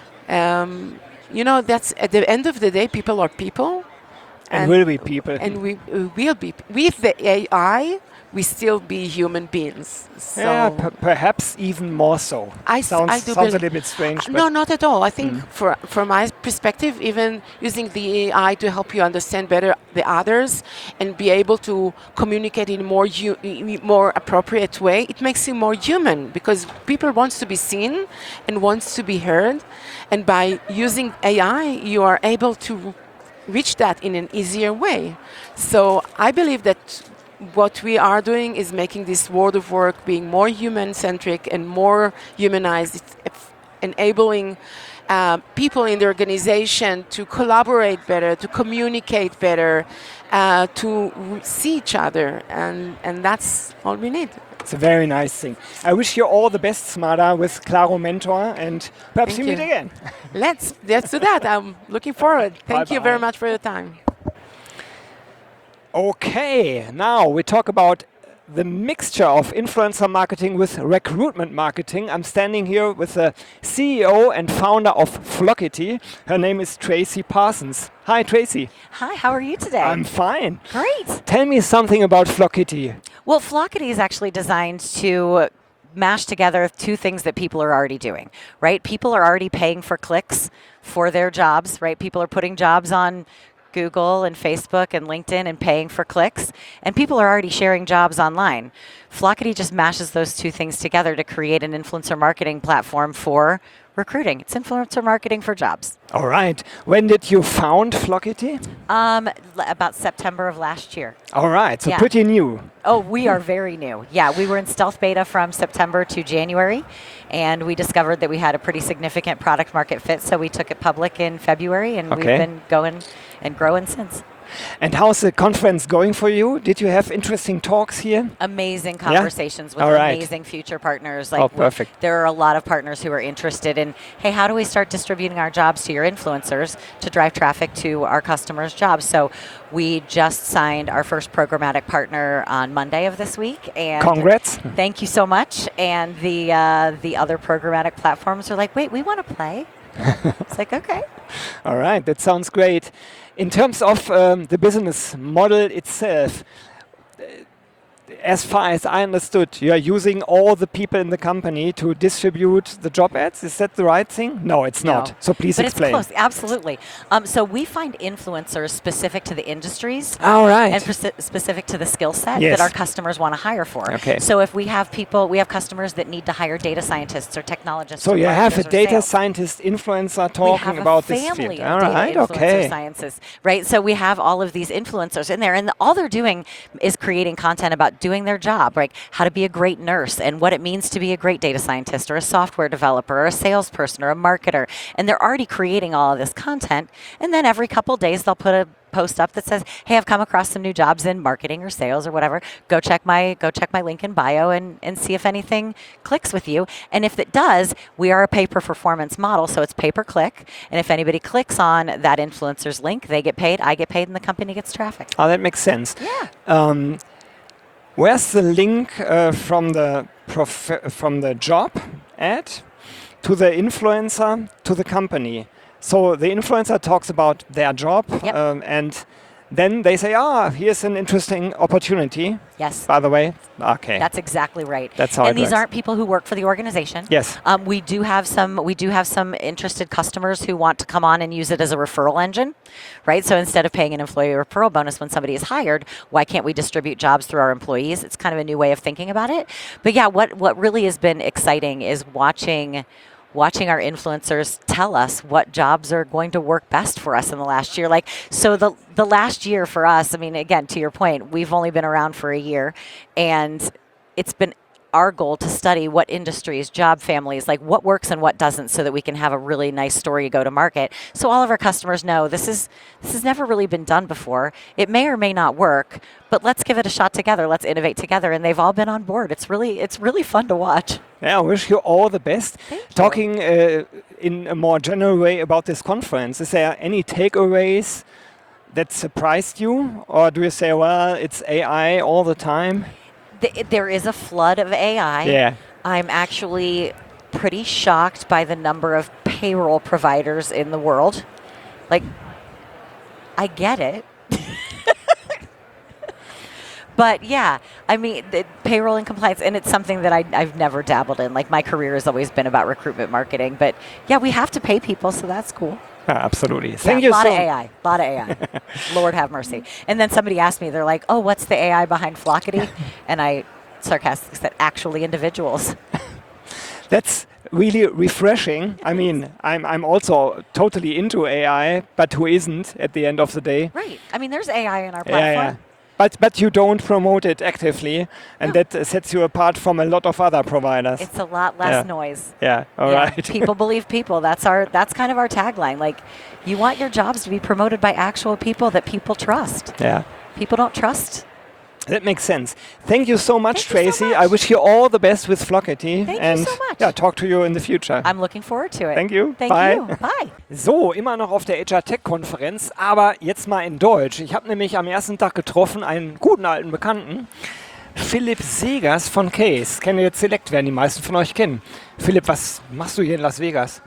Speaker 8: Um, you know, that's at the end of the day, people are people.
Speaker 1: And will be people.
Speaker 8: And we uh, will be. With the A I, we still be human beings. So
Speaker 1: yeah, per- perhaps even more so.
Speaker 8: I s-
Speaker 1: sounds
Speaker 8: I do
Speaker 1: sounds a
Speaker 8: believe-
Speaker 1: little bit strange.
Speaker 8: Uh,
Speaker 1: but
Speaker 8: No, not at all. I think for, from my perspective, even using the A I to help you understand better the others and be able to communicate in a more hu- i- more appropriate way, it makes you more human because people wants to be seen and wants to be heard. And by using A I, you are able to reach that in an easier way. So I believe that what we are doing is making this world of work being more human-centric and more humanized. It's it's enabling uh, people in the organization to collaborate better, to communicate better, uh, to r- see each other, and, and that's all we need.
Speaker 1: It's a very nice thing. I wish you all the best, Smada, with Claro Mentor, and perhaps
Speaker 8: Thank
Speaker 1: we meet
Speaker 8: you.
Speaker 1: again.
Speaker 8: Let's let's do that. I'm looking forward. Thank you
Speaker 1: Bye-bye.
Speaker 8: very much for your time.
Speaker 1: Okay, now we talk about the mixture of influencer marketing with recruitment marketing. I'm standing here with the C E O and founder of Flockity. Her name is Tracy Parsons. Hi, Tracy.
Speaker 9: Hi, how are you today?
Speaker 1: I'm fine.
Speaker 9: Great.
Speaker 1: Tell me something about Flockity.
Speaker 9: Well, Flockity is actually designed to mash together two things that people are already doing, right? People are already paying for clicks for their jobs, right? People are putting jobs on Google and Facebook and LinkedIn and paying for clicks, and people are already sharing jobs online. Flockity just mashes those two things together to create an influencer marketing platform for recruiting. It's influencer marketing for jobs.
Speaker 1: All right. When did you found Flockity?
Speaker 9: Um, l- about September of last year.
Speaker 1: All right, so
Speaker 9: Yeah.
Speaker 1: pretty new.
Speaker 9: Oh, we are very new. Yeah, we were in stealth beta from September to January, and we discovered that we had a pretty significant product market fit, so we took it public in February, and
Speaker 1: Okay.
Speaker 9: we've been going and growing since.
Speaker 1: And how's the conference going for you? Did you have interesting talks here?
Speaker 9: Amazing conversations with
Speaker 1: All right.
Speaker 9: amazing future partners. Like
Speaker 1: Oh,
Speaker 9: we're-
Speaker 1: perfect.
Speaker 9: There are a lot of partners who are interested in, hey, how do we start distributing our jobs to your influencers to drive traffic to our customers' jobs? So we just signed our first programmatic partner on Monday of this week, and
Speaker 1: Congrats.
Speaker 9: thank you so much. And the uh, the other programmatic platforms are like, wait, we want to play. It's like, okay.
Speaker 1: All right, that sounds great. In terms of um, the business model itself, uh, as far as I understood, you are using all the people in the company to distribute the job ads. Is that the right thing? No, it's
Speaker 9: No.
Speaker 1: not. So please
Speaker 9: But
Speaker 1: explain.
Speaker 9: it's close, absolutely. Um, so we find influencers specific to the industries
Speaker 1: All right.
Speaker 9: and speci- specific to the skill set
Speaker 1: Yes.
Speaker 9: that our customers want to hire for.
Speaker 1: Okay.
Speaker 9: So if we have people, we have customers that need to hire data scientists or technologists.
Speaker 1: So
Speaker 9: or
Speaker 1: you have a
Speaker 9: marketers or
Speaker 1: data
Speaker 9: sales.
Speaker 1: scientist influencer
Speaker 9: We
Speaker 1: talking
Speaker 9: have
Speaker 1: about
Speaker 9: a
Speaker 1: this
Speaker 9: family
Speaker 1: field.
Speaker 9: of
Speaker 1: All
Speaker 9: data
Speaker 1: right,
Speaker 9: influencer
Speaker 1: okay.
Speaker 9: sciences, right? So we have all of these influencers in there, and all they're doing is creating content about doing their job, like how to be a great nurse and what it means to be a great data scientist or a software developer or a salesperson or a marketer. And they're already creating all of this content, and then every couple days they'll put a post up that says, hey, I've come across some new jobs in marketing or sales or whatever. Go check my go check my link in bio and, and see if anything clicks with you. And if it does, we are a pay per performance model, so it's pay per click. And if anybody clicks on that influencer's link, they get paid, I get paid, and the company gets traffic.
Speaker 1: Oh, that makes sense.
Speaker 9: Yeah.
Speaker 1: Um, where's the link uh, from the prof- from the job ad to the influencer to the company? So the influencer talks about their job,
Speaker 9: Yep.
Speaker 1: um, and then they say, "Ah, here's an interesting opportunity."
Speaker 9: Yes.
Speaker 1: By the way, okay,
Speaker 9: That's exactly right.
Speaker 1: That's how
Speaker 9: And
Speaker 1: it
Speaker 9: these
Speaker 1: works.
Speaker 9: aren't people who work for the organization.
Speaker 1: Yes.
Speaker 9: Um, we do have some. We do have some interested customers who want to come on and use it as a referral engine, right? So instead of paying an employee referral bonus when somebody is hired, why can't we distribute jobs through our employees? It's kind of a new way of thinking about it. But yeah, what what really has been exciting is watching. watching our influencers tell us what jobs are going to work best for us in the last year. Like, so the the last year for us, I mean, again, to your point, we've only been around for a year, and it's been our goal to study what industries, job families, like what works and what doesn't, so that we can have a really nice story to go to market. So all of our customers know this is this has never really been done before. It may or may not work, but let's give it a shot together. Let's innovate together, and they've all been on board. It's really it's really fun to watch.
Speaker 1: Yeah, I wish you all the best.
Speaker 9: Thank you.
Speaker 1: Talking uh, in a more general way about this conference, is there any takeaways that surprised you? Or do you say, well, it's A I all the time?
Speaker 9: Th- there is a flood of A I.
Speaker 1: Yeah.
Speaker 9: I'm actually pretty shocked by the number of payroll providers in the world. Like, I get it. But yeah, I mean, the payroll and compliance, and it's something that I, I've never dabbled in. Like, my career has always been about recruitment marketing. But yeah, we have to pay people, so that's cool.
Speaker 1: Ah, absolutely. Thank
Speaker 9: yeah,
Speaker 1: you
Speaker 9: a lot
Speaker 1: so
Speaker 9: of A I, a lot of A I. Lord have mercy. And then somebody asked me, they're like, oh, what's the A I behind Flockity? And I sarcastically said, actually individuals.
Speaker 1: That's really refreshing. I mean, I'm I'm also totally into A I, but who isn't at the end of the day?
Speaker 9: Right. I mean, there's A I in our
Speaker 1: Yeah,
Speaker 9: platform.
Speaker 1: yeah. But but you don't promote it actively, and
Speaker 9: No.
Speaker 1: that uh, sets you apart from a lot of other providers.
Speaker 9: It's a lot less
Speaker 1: Yeah.
Speaker 9: noise.
Speaker 1: Yeah. All
Speaker 9: Yeah,
Speaker 1: right.
Speaker 9: people believe people. That's our. That's kind of our tagline. Like, you want your jobs to be promoted by actual people that people trust.
Speaker 1: Yeah.
Speaker 9: People don't trust.
Speaker 1: That makes sense. Thank you so much,
Speaker 9: Thank you so
Speaker 1: Tracy.
Speaker 9: much.
Speaker 1: I wish you all the best with Flockety.
Speaker 9: Thank you
Speaker 1: and
Speaker 9: so much.
Speaker 1: Yeah, talk to you in the future.
Speaker 9: I'm looking forward to it.
Speaker 1: Thank you.
Speaker 9: Thank
Speaker 1: Bye.
Speaker 9: you. Bye.
Speaker 1: So, immer noch auf der H R Tech Konferenz, aber jetzt mal in Deutsch. Ich habe nämlich am ersten Tag getroffen einen guten alten Bekannten, Philipp Segers von Case. Kennt ihr jetzt Select, werden die meisten von euch kennen. Philipp, was machst du hier in Las Vegas?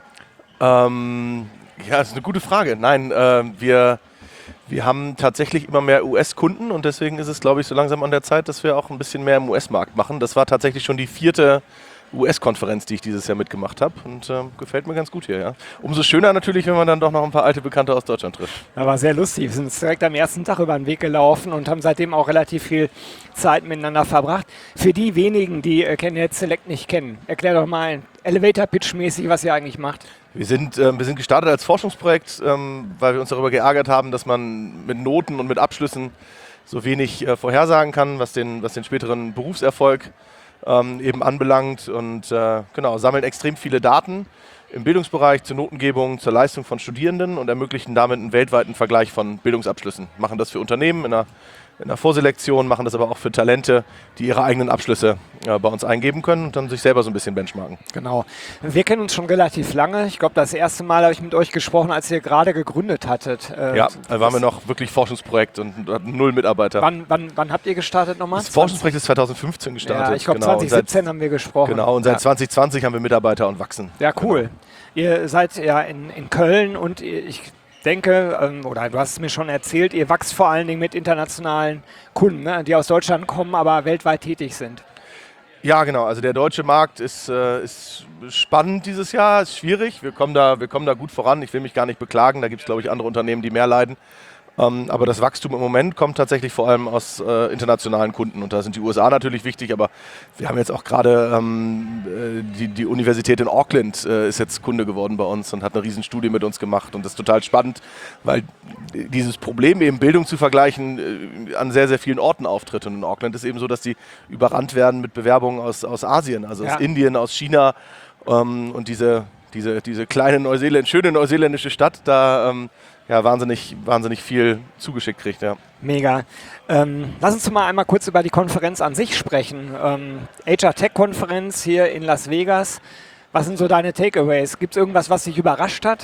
Speaker 10: Ähm, ja, das ist eine gute Frage. Nein, äh, wir, wir haben tatsächlich immer mehr U S-Kunden und deswegen ist es, glaube ich, so langsam an der Zeit, dass wir auch ein bisschen mehr im U S-Markt machen. Das war tatsächlich schon die vierte U S-Konferenz, die ich dieses Jahr mitgemacht habe und äh, gefällt mir ganz gut hier. Ja. Umso schöner natürlich, wenn man dann doch noch ein paar alte Bekannte aus Deutschland trifft.
Speaker 1: Das war sehr lustig. Wir sind uns direkt am ersten Tag über den Weg gelaufen und haben seitdem auch relativ viel Zeit miteinander verbracht. Für die wenigen, die äh, Can Yet Select nicht kennen, erklär doch mal Elevator-Pitch-mäßig, was ihr eigentlich macht.
Speaker 10: Wir sind, äh, wir sind gestartet als Forschungsprojekt, ähm, weil wir uns darüber geärgert haben, dass man mit Noten und mit Abschlüssen so wenig äh, vorhersagen kann, was den, was den späteren Berufserfolg ähm, eben anbelangt. Und äh, genau, sammeln extrem viele Daten im Bildungsbereich zur Notengebung, zur Leistung von Studierenden und ermöglichen damit einen weltweiten Vergleich von Bildungsabschlüssen. Machen das für Unternehmen in einer in der Vorselektion, machen das aber auch für Talente, die ihre eigenen Abschlüsse äh, bei uns eingeben können und dann sich selber so ein bisschen benchmarken.
Speaker 1: Genau. Wir kennen uns schon relativ lange. Ich glaube, das erste Mal habe ich mit euch gesprochen, als ihr gerade gegründet hattet. Äh,
Speaker 10: Ja, da waren wir noch wirklich Forschungsprojekt und hatten null Mitarbeiter.
Speaker 1: Wann, wann, wann habt ihr gestartet nochmal?
Speaker 10: Das Forschungsprojekt ist zwanzig fünfzehn gestartet.
Speaker 1: Ja, ich glaube
Speaker 10: genau.
Speaker 1: zwanzig siebzehn haben wir gesprochen.
Speaker 10: Genau, und seit
Speaker 1: ja.
Speaker 10: zwanzig zwanzig haben wir Mitarbeiter und wachsen.
Speaker 1: Ja, cool. Ihr seid ja in, in Köln und ihr, ich denke, ähm, oder du hast es mir schon erzählt, ihr wächst vor allen Dingen mit internationalen Kunden, ne, die aus Deutschland kommen, aber weltweit tätig sind.
Speaker 10: Ja, genau. Also der deutsche Markt ist, äh, ist spannend dieses Jahr, ist schwierig. Wir kommen da, wir kommen da gut voran. Ich will mich gar nicht beklagen. Da gibt es, glaube ich, andere Unternehmen, die mehr leiden. Ähm, aber das Wachstum im Moment kommt tatsächlich vor allem aus äh, internationalen Kunden. Und da sind die U S A natürlich wichtig, aber wir haben jetzt auch gerade ähm, äh, die, die Universität in Auckland äh, ist jetzt Kunde geworden bei uns und hat eine Riesenstudie mit uns gemacht. Und das ist total spannend, weil dieses Problem eben Bildung zu vergleichen äh, an sehr, sehr vielen Orten auftritt. Und in Auckland ist eben so, dass die überrannt werden mit Bewerbungen aus, aus Asien, also
Speaker 1: Ja.
Speaker 10: aus Indien, aus China. Ähm, und diese, diese, diese kleine Neuseeland, schöne neuseeländische Stadt, da ähm, ja, wahnsinnig, wahnsinnig viel zugeschickt kriegt. Ja.
Speaker 1: Mega. Ähm, lass uns mal einmal kurz über die Konferenz an sich sprechen. Ähm, H R Tech Konferenz hier in Las Vegas. Was sind so deine Takeaways? Gibt es irgendwas, was dich überrascht hat?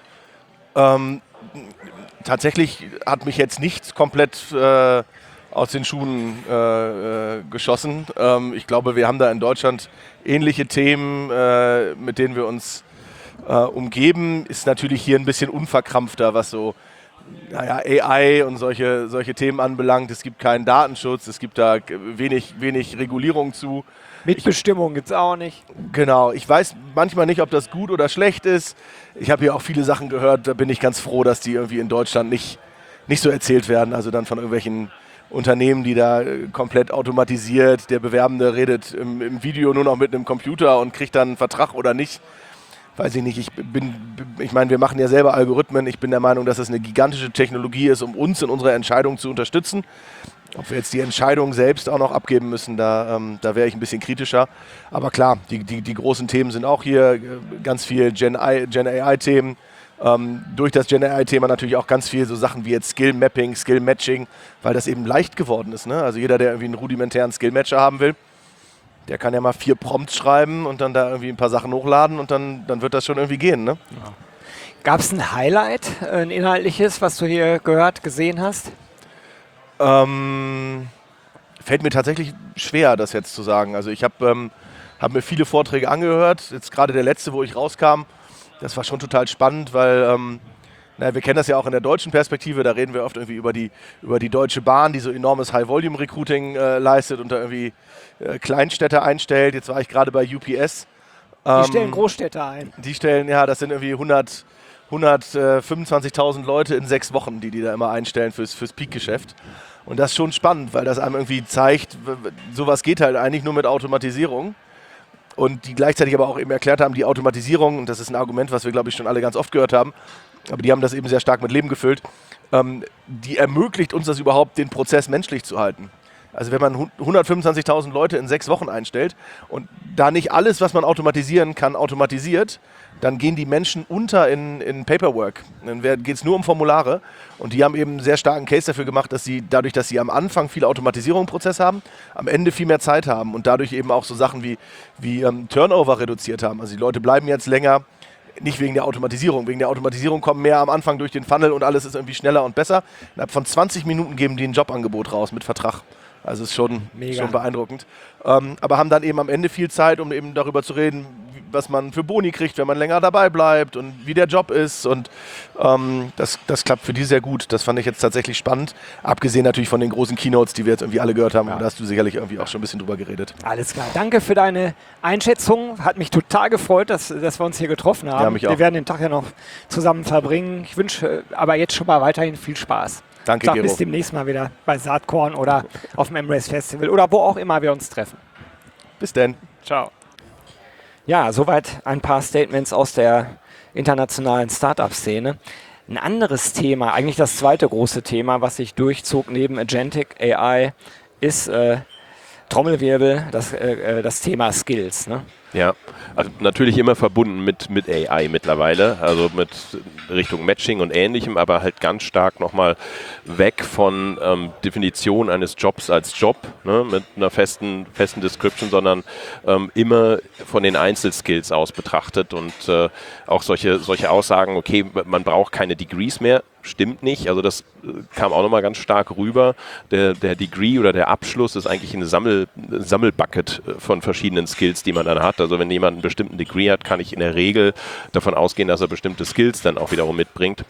Speaker 10: Ähm, tatsächlich hat mich jetzt nichts komplett äh, aus den Schuhen äh, äh, geschossen. Ähm, ich glaube, wir haben da in Deutschland ähnliche Themen, äh, mit denen wir uns äh, umgeben. Ist natürlich hier ein bisschen unverkrampfter, was so naja, A I und solche, solche Themen anbelangt. Es gibt keinen Datenschutz, es gibt da wenig, wenig Regulierung zu.
Speaker 1: Mitbestimmung gibt es auch nicht.
Speaker 10: Genau, ich weiß manchmal nicht, ob das gut oder schlecht ist. Ich habe hier auch viele Sachen gehört, da bin ich ganz froh, dass die irgendwie in Deutschland nicht, nicht so erzählt werden. Also dann von irgendwelchen Unternehmen, die da äh, komplett automatisiert, der Bewerbende redet im, im Video nur noch mit einem Computer und kriegt dann einen Vertrag oder nicht. Weiß ich nicht, ich bin, ich meine, wir machen ja selber Algorithmen. Ich bin der Meinung, dass es eine gigantische Technologie ist, um uns in unserer Entscheidung zu unterstützen. Ob wir jetzt die Entscheidung selbst auch noch abgeben müssen, da, ähm, da wäre ich ein bisschen kritischer. Aber klar, die, die, die großen Themen sind auch hier, äh, ganz viel Gen, Gen A I-Themen. Ähm, durch das Gen A I-Thema natürlich auch ganz viel so Sachen wie jetzt Skill Mapping, Skill Matching, weil das eben leicht geworden ist. Ne? Also jeder, der irgendwie einen rudimentären Skill Matcher haben will, der kann ja mal vier Prompts schreiben und dann da irgendwie ein paar Sachen hochladen und dann, dann wird das schon irgendwie gehen. Ne?
Speaker 1: Ja. Gab es ein Highlight, ein inhaltliches, was du hier gehört, gesehen hast?
Speaker 10: Ähm, fällt mir tatsächlich schwer, das jetzt zu sagen. Also ich habe ähm, hab mir viele Vorträge angehört, jetzt gerade der letzte, wo ich rauskam, das war schon total spannend, weil ähm, na, wir kennen das ja auch in der deutschen Perspektive, da reden wir oft irgendwie über die, über die Deutsche Bahn, die so enormes High-Volume-Recruiting äh, leistet und da irgendwie äh, Kleinstädte einstellt. Jetzt war ich gerade bei U P S. Ähm,
Speaker 1: Die stellen Großstädte ein.
Speaker 10: Die stellen, ja, das sind irgendwie hundert, hundertfünfundzwanzigtausend Leute in sechs Wochen, die die da immer einstellen fürs, fürs Peak-Geschäft. Und das ist schon spannend, weil das einem irgendwie zeigt, sowas geht halt eigentlich nur mit Automatisierung. und die gleichzeitig aber auch eben erklärt haben, die Automatisierung, und das ist ein Argument, was wir, glaube ich, schon alle ganz oft gehört haben, aber die haben das eben sehr stark mit Leben gefüllt, ähm, die ermöglicht uns das überhaupt, den Prozess menschlich zu halten. Also wenn man hundertfünfundzwanzigtausend Leute in sechs Wochen einstellt und da nicht alles, was man automatisieren kann, automatisiert, dann gehen die Menschen unter in, in Paperwork. Dann geht es nur um Formulare. Und die haben eben einen sehr starken Case dafür gemacht, dass sie dadurch, dass sie am Anfang viel Automatisierung im Prozess haben, am Ende viel mehr Zeit haben und dadurch eben auch so Sachen wie, wie ähm, Turnover reduziert haben. Also die Leute bleiben jetzt länger, nicht wegen der Automatisierung. Wegen der Automatisierung kommen mehr am Anfang durch den Funnel und alles ist irgendwie schneller und besser. Innerhalb von zwanzig Minuten geben die ein Jobangebot raus mit Vertrag. Also ist schon, schon beeindruckend. Ähm, aber haben dann eben am Ende viel Zeit, um eben darüber zu reden, wie, was man für Boni kriegt, wenn man länger dabei bleibt und wie der Job ist. Und ähm, das, das klappt für die sehr gut. Das fand ich jetzt tatsächlich spannend. Abgesehen natürlich von den großen Keynotes, die wir jetzt irgendwie alle gehört haben. Ja. Und da hast du sicherlich irgendwie auch schon ein bisschen drüber geredet.
Speaker 1: Alles klar. Danke für deine Einschätzung. Hat mich total gefreut, dass, dass wir uns hier getroffen haben.
Speaker 10: Ja, mich auch.
Speaker 1: Wir werden den Tag ja noch zusammen verbringen. Ich wünsche aber jetzt schon mal weiterhin viel Spaß.
Speaker 10: Danke,
Speaker 1: Sag,
Speaker 10: Gero.
Speaker 1: bis demnächst mal wieder bei Saatkorn oder auf dem M-Race Festival oder wo auch immer wir uns treffen.
Speaker 10: Bis dann.
Speaker 1: Ciao. Ja, soweit ein paar Statements aus der internationalen Startup-Szene. Ein anderes Thema, eigentlich das zweite große Thema, was sich durchzog neben Agentic A I, ist äh, Trommelwirbel, das, äh, das Thema Skills. Ne?
Speaker 2: Ja, also natürlich immer verbunden mit, mit A I mittlerweile, also mit Richtung Matching und Ähnlichem, aber halt ganz stark nochmal weg von ähm, Definition eines Jobs als Job, ne, mit einer festen, festen Description, sondern ähm, immer von den Einzelskills aus betrachtet und äh, auch solche, solche Aussagen, okay, man braucht keine Degrees mehr, stimmt nicht. Also das kam auch nochmal ganz stark rüber. Der, der Degree oder der Abschluss ist eigentlich eine Sammel, Sammelbucket von verschiedenen Skills, die man dann hat. Also wenn jemand einen bestimmten Degree hat, kann ich in der Regel davon ausgehen, dass er bestimmte Skills dann auch wiederum mitbringt.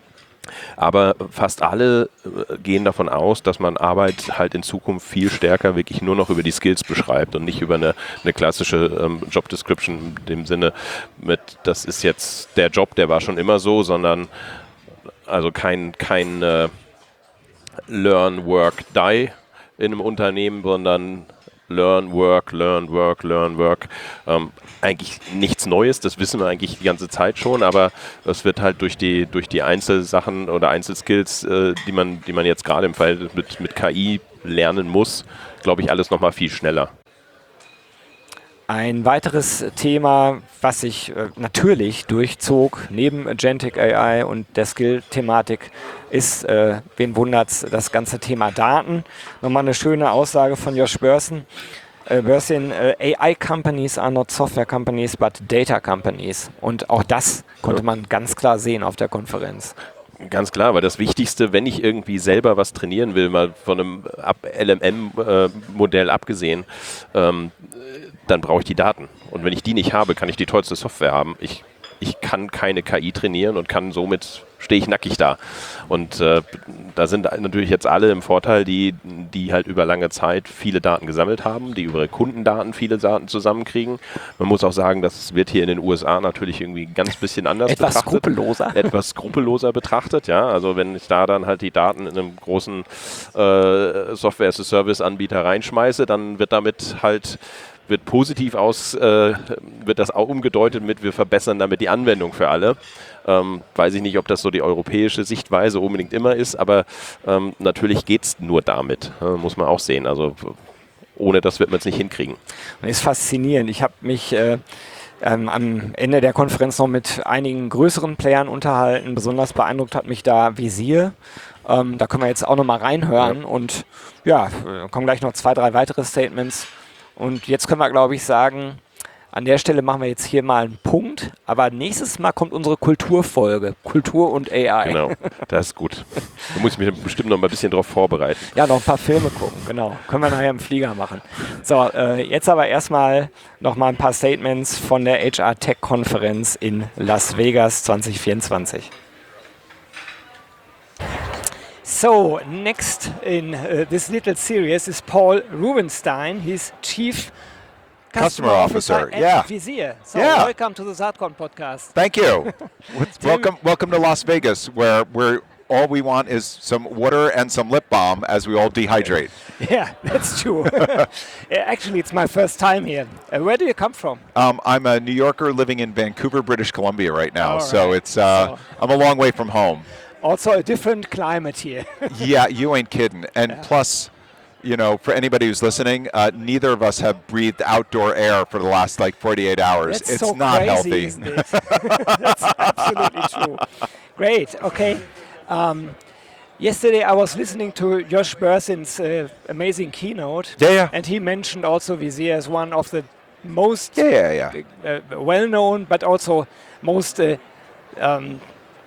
Speaker 2: Aber fast alle gehen davon aus, dass man Arbeit halt in Zukunft viel stärker wirklich nur noch über die Skills beschreibt und nicht über eine, eine klassische ähm, Job Description in dem Sinne mit, das ist jetzt der Job, der war schon immer so, sondern also kein, kein äh, Learn, Work, Die in einem Unternehmen, sondern Learn, Work, Learn, Work, Learn, Work. Ähm, eigentlich nichts Neues, das wissen wir eigentlich die ganze Zeit schon, aber es wird halt durch die, durch die Einzelsachen oder Einzelskills, äh, die man, die man jetzt gerade im Fall mit, mit K I lernen muss, glaube ich, alles nochmal viel schneller.
Speaker 1: Ein weiteres Thema, was sich äh, natürlich durchzog, neben Agentic A I und der Skill-Thematik, ist, äh, wen wundert's, das ganze Thema Daten. Nochmal eine schöne Aussage von Josh Bersin. Äh, Bersin, äh, A I-Companies are not software companies, but data companies. Und auch das konnte man ganz klar sehen auf der Konferenz.
Speaker 2: Ganz klar, weil das Wichtigste, wenn ich irgendwie selber was trainieren will, mal von einem L M M-Modell abgesehen, ähm, dann brauche ich die Daten. Und wenn ich die nicht habe, kann ich die tollste Software haben. Ich, ich kann keine K I trainieren und kann somit, stehe ich nackig da. Und äh, da sind natürlich jetzt alle im Vorteil, die, die halt über lange Zeit viele Daten gesammelt haben, die über ihre Kundendaten viele Daten zusammenkriegen. Man muss auch sagen, das wird hier in den U S A natürlich irgendwie ein ganz bisschen anders
Speaker 1: Etwas
Speaker 2: betrachtet.
Speaker 1: skrupelloser.
Speaker 2: Etwas skrupelloser betrachtet, ja. Also wenn ich da dann halt die Daten in einem großen äh, Software-as-a-Service-Anbieter reinschmeiße, dann wird damit halt wird positiv aus, äh, wird das auch umgedeutet mit, wir verbessern damit die Anwendung für alle. Ähm, weiß ich nicht, ob das so die europäische Sichtweise unbedingt immer ist, aber ähm, natürlich geht es nur damit, äh, muss man auch sehen. Also ohne das wird man es nicht hinkriegen.
Speaker 1: Und ist faszinierend. Ich habe mich äh, ähm, am Ende der Konferenz noch mit einigen größeren Playern unterhalten. Besonders beeindruckt hat mich da Visier. Ähm, da können wir jetzt auch noch mal reinhören. Ja. Und ja, kommen gleich noch zwei, drei weitere Statements. Und jetzt können wir, glaube ich, sagen, an der Stelle machen wir jetzt hier mal einen Punkt. Aber nächstes Mal kommt unsere Kulturfolge. Kultur und A I.
Speaker 2: Genau, das ist gut. Da muss ich mich bestimmt noch mal ein bisschen drauf vorbereiten.
Speaker 1: Ja, noch ein paar Filme gucken, genau. Können wir nachher im Flieger machen. So, äh, jetzt aber erstmal noch mal ein paar Statements von der H R Tech Konferenz in Las Vegas zwanzig vierundzwanzig. So, next in uh, this little series is Paul Rubenstein. He's Chief Customer, Customer Officer, officer at
Speaker 11: yeah.
Speaker 1: Visier. So,
Speaker 11: yeah.
Speaker 1: welcome to the Saatkorn podcast.
Speaker 11: Thank you. welcome, welcome to Las Vegas, where we're all we want is some water and some lip balm as we all dehydrate.
Speaker 1: Yeah, that's true. Actually, it's my first time here. Uh, where do you come from?
Speaker 11: Um, I'm a New Yorker living in Vancouver, British Columbia right now,
Speaker 1: All
Speaker 11: so
Speaker 1: right.
Speaker 11: it's uh,
Speaker 1: So-
Speaker 11: I'm a long way from home.
Speaker 1: Also a different climate here.
Speaker 11: Yeah, you ain't kidding. And
Speaker 1: Yeah.
Speaker 11: plus, you know, for anybody who's listening, uh, neither of us have breathed outdoor air for the last like forty-eight hours.
Speaker 1: That's
Speaker 11: it's
Speaker 1: so
Speaker 11: not
Speaker 1: crazy,
Speaker 11: healthy.
Speaker 1: isn't it? That's absolutely true. Great. Okay. Um, yesterday I was listening to Josh Bersin's uh, amazing keynote.
Speaker 11: Yeah, yeah.
Speaker 1: And he mentioned also Vizier as one of the most
Speaker 11: Yeah, yeah, yeah.
Speaker 1: uh, well-known, but also most uh, um,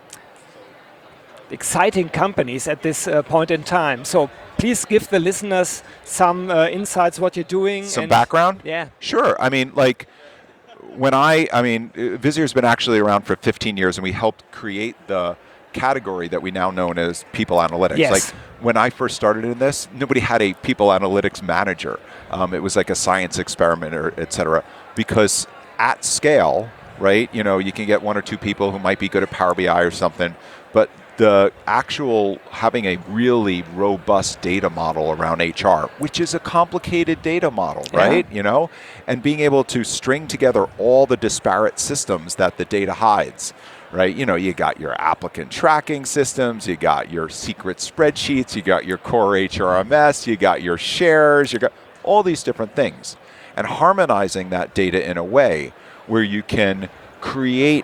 Speaker 1: exciting companies at this uh, point in time. So please give the listeners some uh, insights what you're doing.
Speaker 11: Some
Speaker 1: and
Speaker 11: background?
Speaker 1: Yeah.
Speaker 11: Sure. I mean, like, when I, I mean, uh, Vizier's been actually around for fifteen years, and we helped create the category that we now know as people analytics.
Speaker 1: Yes.
Speaker 11: Like, when I first started in this, nobody had a people analytics manager. Um, it was like a science experiment, or et cetera. Because at scale, right, you know, you can get one or two people who might be good at Power B I or something, but the actual having a really robust data model around H R, which is a complicated data model,
Speaker 1: Yeah.
Speaker 11: right? You know, and being able to string together all the disparate systems that the data hides, right? You know, you got your applicant tracking systems, you got your secret spreadsheets, you got your core H R M S, you got your shares, you got all these different things. And harmonizing that data in a way where you can create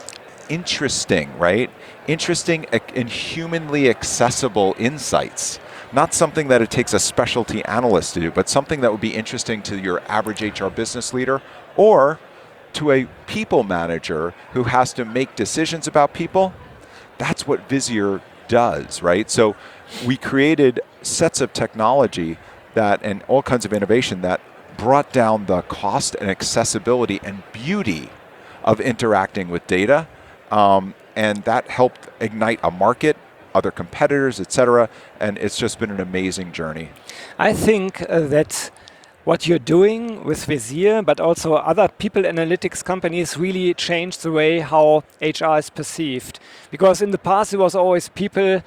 Speaker 11: interesting, right? Interesting and humanly accessible insights. Not something that it takes a specialty analyst to do, but something that would be interesting to your average H R business leader or to a people manager who has to make decisions about people. That's what Vizier does, right? So we created sets of technology that and all kinds of innovation that brought down the cost and accessibility and beauty of interacting with data. Um, and that helped ignite a market, other competitors, et cetera. And it's just been an amazing journey.
Speaker 1: I think uh, that what you're doing with Vizier, but also other people analytics companies, really changed the way how H R is perceived. Because in the past, it was always people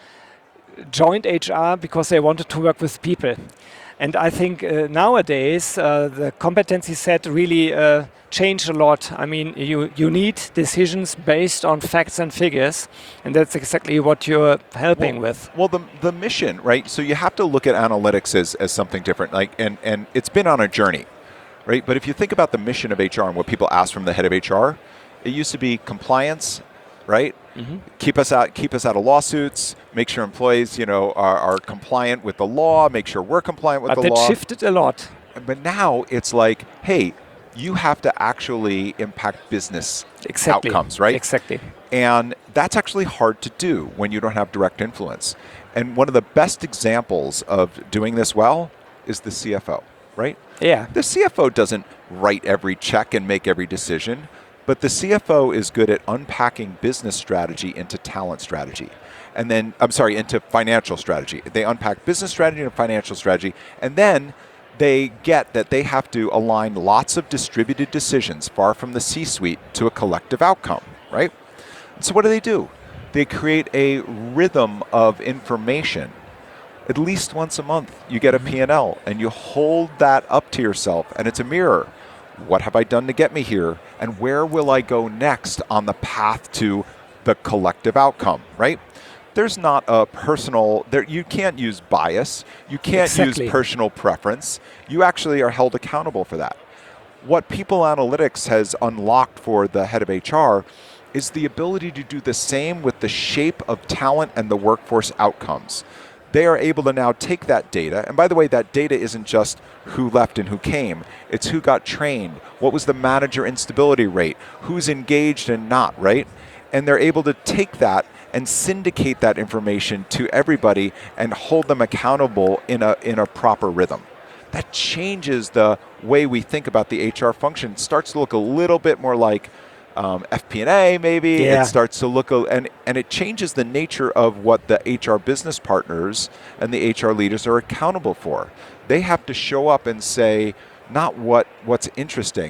Speaker 1: joined H R because they wanted to work with people. And I think uh, nowadays uh, the competency set really uh, changed a lot. I mean, you, you need decisions based on facts and figures, and that's exactly what you're helping
Speaker 11: well,
Speaker 1: with.
Speaker 11: Well, the, the mission, right? So you have to look at analytics as, as something different, like, and, and it's been on a journey, right? But if you think about the mission of H R and what people ask from the head of H R, it used to be compliance, right? Mm-hmm. Keep us out, keep us out of lawsuits. Make sure employees, you know, are, are compliant with the law. Make sure we're compliant with
Speaker 1: but
Speaker 11: the law.
Speaker 1: But it shifted a lot.
Speaker 11: But now it's like, hey, you have to actually impact business
Speaker 1: exactly.
Speaker 11: outcomes, right?
Speaker 1: Exactly.
Speaker 11: And that's actually hard to do when you don't have direct influence. And one of the best examples of doing this well is the C F O, right?
Speaker 1: Yeah.
Speaker 11: The C F O doesn't write every check and make every decision. But the C F O is good at unpacking business strategy into talent strategy. And then, I'm sorry, into financial strategy. They unpack business strategy and financial strategy. And then they get that they have to align lots of distributed decisions far from the C-suite to a collective outcome, right? And so what do they do? They create a rhythm of information. At least once a month, you get a P and L, and you hold that up to yourself, and it's a mirror. What have I done to get me here? And where will I go next on the path to the collective outcome, right? There's not a personal, there, you can't use bias. You can't
Speaker 1: exactly.
Speaker 11: use personal preference. You actually are held accountable for that. What People Analytics has unlocked for the head of H R is the ability to do the same with the shape of talent and the workforce outcomes. They are able to now take that data, and by the way, that data isn't just who left and who came, it's who got trained, what was the manager instability rate, who's engaged and not, right? And they're able to take that and syndicate that information to everybody and hold them accountable in a, in a proper rhythm. That changes the way we think about the H R function. It starts to look a little bit more like Um, F P and A maybe.
Speaker 1: Yeah.
Speaker 11: It starts to look, a, and, and it changes the nature of what the H R business partners and the H R leaders are accountable for. They have to show up and say, not what what's interesting,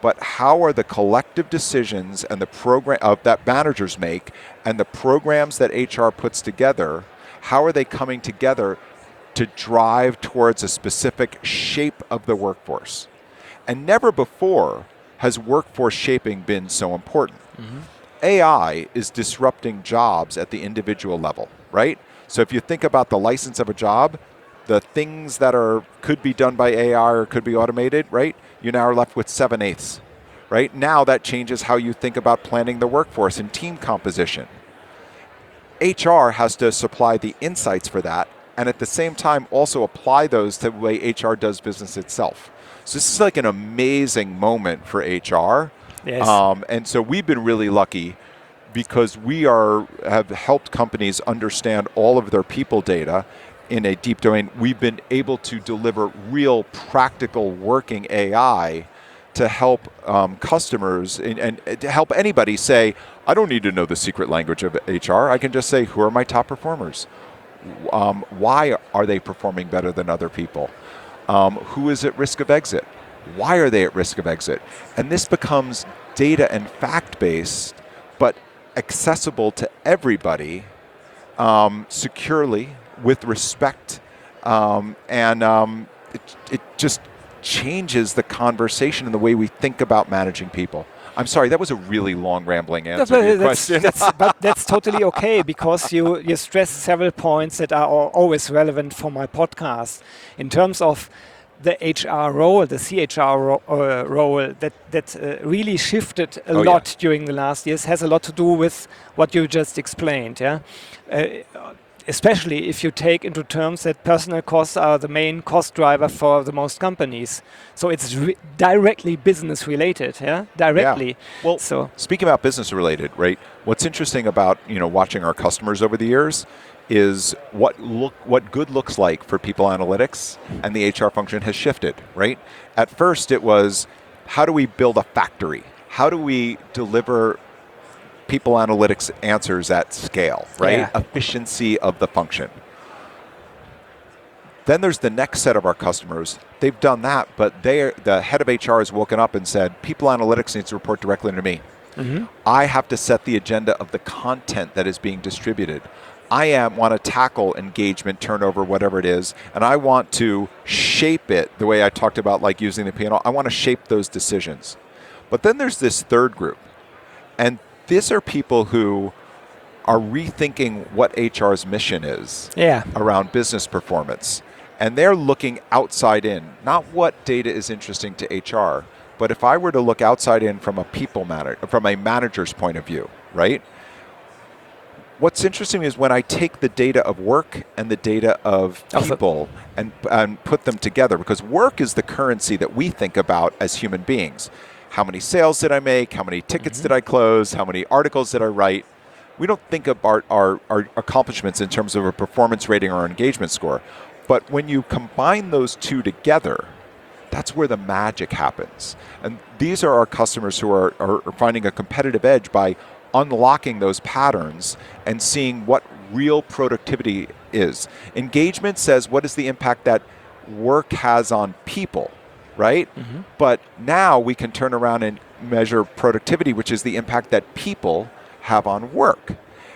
Speaker 11: but how are the collective decisions and the program uh, that managers make and the programs that H R puts together, how are they coming together to drive towards a specific shape of the workforce? And never before has workforce shaping been so important. Mm-hmm. A I is disrupting jobs at the individual level, right? So if you think about the license of a job, the things that are could be done by A I or could be automated, right? You now are left with seven eighths, right? Now that changes how you think about planning the workforce and team composition. H R has to supply the insights for that, and at the same time also apply those to the way H R does business itself. So this is like an amazing moment for H R.
Speaker 1: Yes.
Speaker 11: Um, and so we've been really lucky because we are have helped companies understand all of their people data in a deep domain. We've been able to deliver real practical working A I to help um, customers and, and to help anybody say, I don't need to know the secret language of H R. I can just say, who are my top performers? Um, why are they performing better than other people? Um, who is at risk of exit? Why are they at risk of exit? And this becomes data and fact-based, but accessible to everybody um, securely, with respect, um, and um, it, it just changes the conversation and the way we think about managing people. I'm sorry, that was a really long, rambling answer
Speaker 1: No,
Speaker 11: to your
Speaker 1: that's,
Speaker 11: question.
Speaker 1: that's, but that's totally okay, because you, you stress several points that are al- always relevant for my podcast in terms of the H R role, the C H R ro- uh, role that, that uh, really shifted a
Speaker 11: Oh,
Speaker 1: lot
Speaker 11: yeah.
Speaker 1: during the last years, has a lot to do with what you just explained. Yeah. Uh, Especially if you take into terms that personnel costs are the main cost driver for the most companies. So it's re- directly business related, yeah? Directly.
Speaker 11: Yeah. Well,
Speaker 1: so
Speaker 11: speaking about business related, right? What's interesting about, you know, watching our customers over the years is what look what good looks like for people analytics, and the H R function has shifted, right? At first it was, how do we build a factory? How do we deliver people analytics answers at scale, right?
Speaker 1: Yeah.
Speaker 11: Efficiency of the function. Then there's the next set of our customers. They've done that, but they the head of H R has woken up and said, people analytics needs to report directly to me.
Speaker 1: Mm-hmm.
Speaker 11: I have to set the agenda of the content that is being distributed. I am want to tackle engagement, turnover, whatever it is, and I want to shape it the way I talked about, like using the P and L. I want to shape those decisions. But then there's this third group, and these are people who are rethinking what H R's mission is
Speaker 1: yeah.
Speaker 11: around business performance. And they're looking outside in, not what data is interesting to H R, but if I were to look outside in from a people manager, from a manager's point of view, right? What's interesting is when I take the data of work and the data of people and, and put them together, because work is the currency that we think about as human beings. How many sales did I make? How many tickets mm-hmm. did I close? How many articles did I write? We don't think about our, our accomplishments in terms of a performance rating or engagement score. But when you combine those two together, that's where the magic happens. And these are our customers who are, are finding a competitive edge by unlocking those patterns and seeing what real productivity is. Engagement says, what is the impact that work has on people? Right?
Speaker 1: Mm-hmm.
Speaker 11: But now we can turn around and measure productivity, which is the impact that people have on work.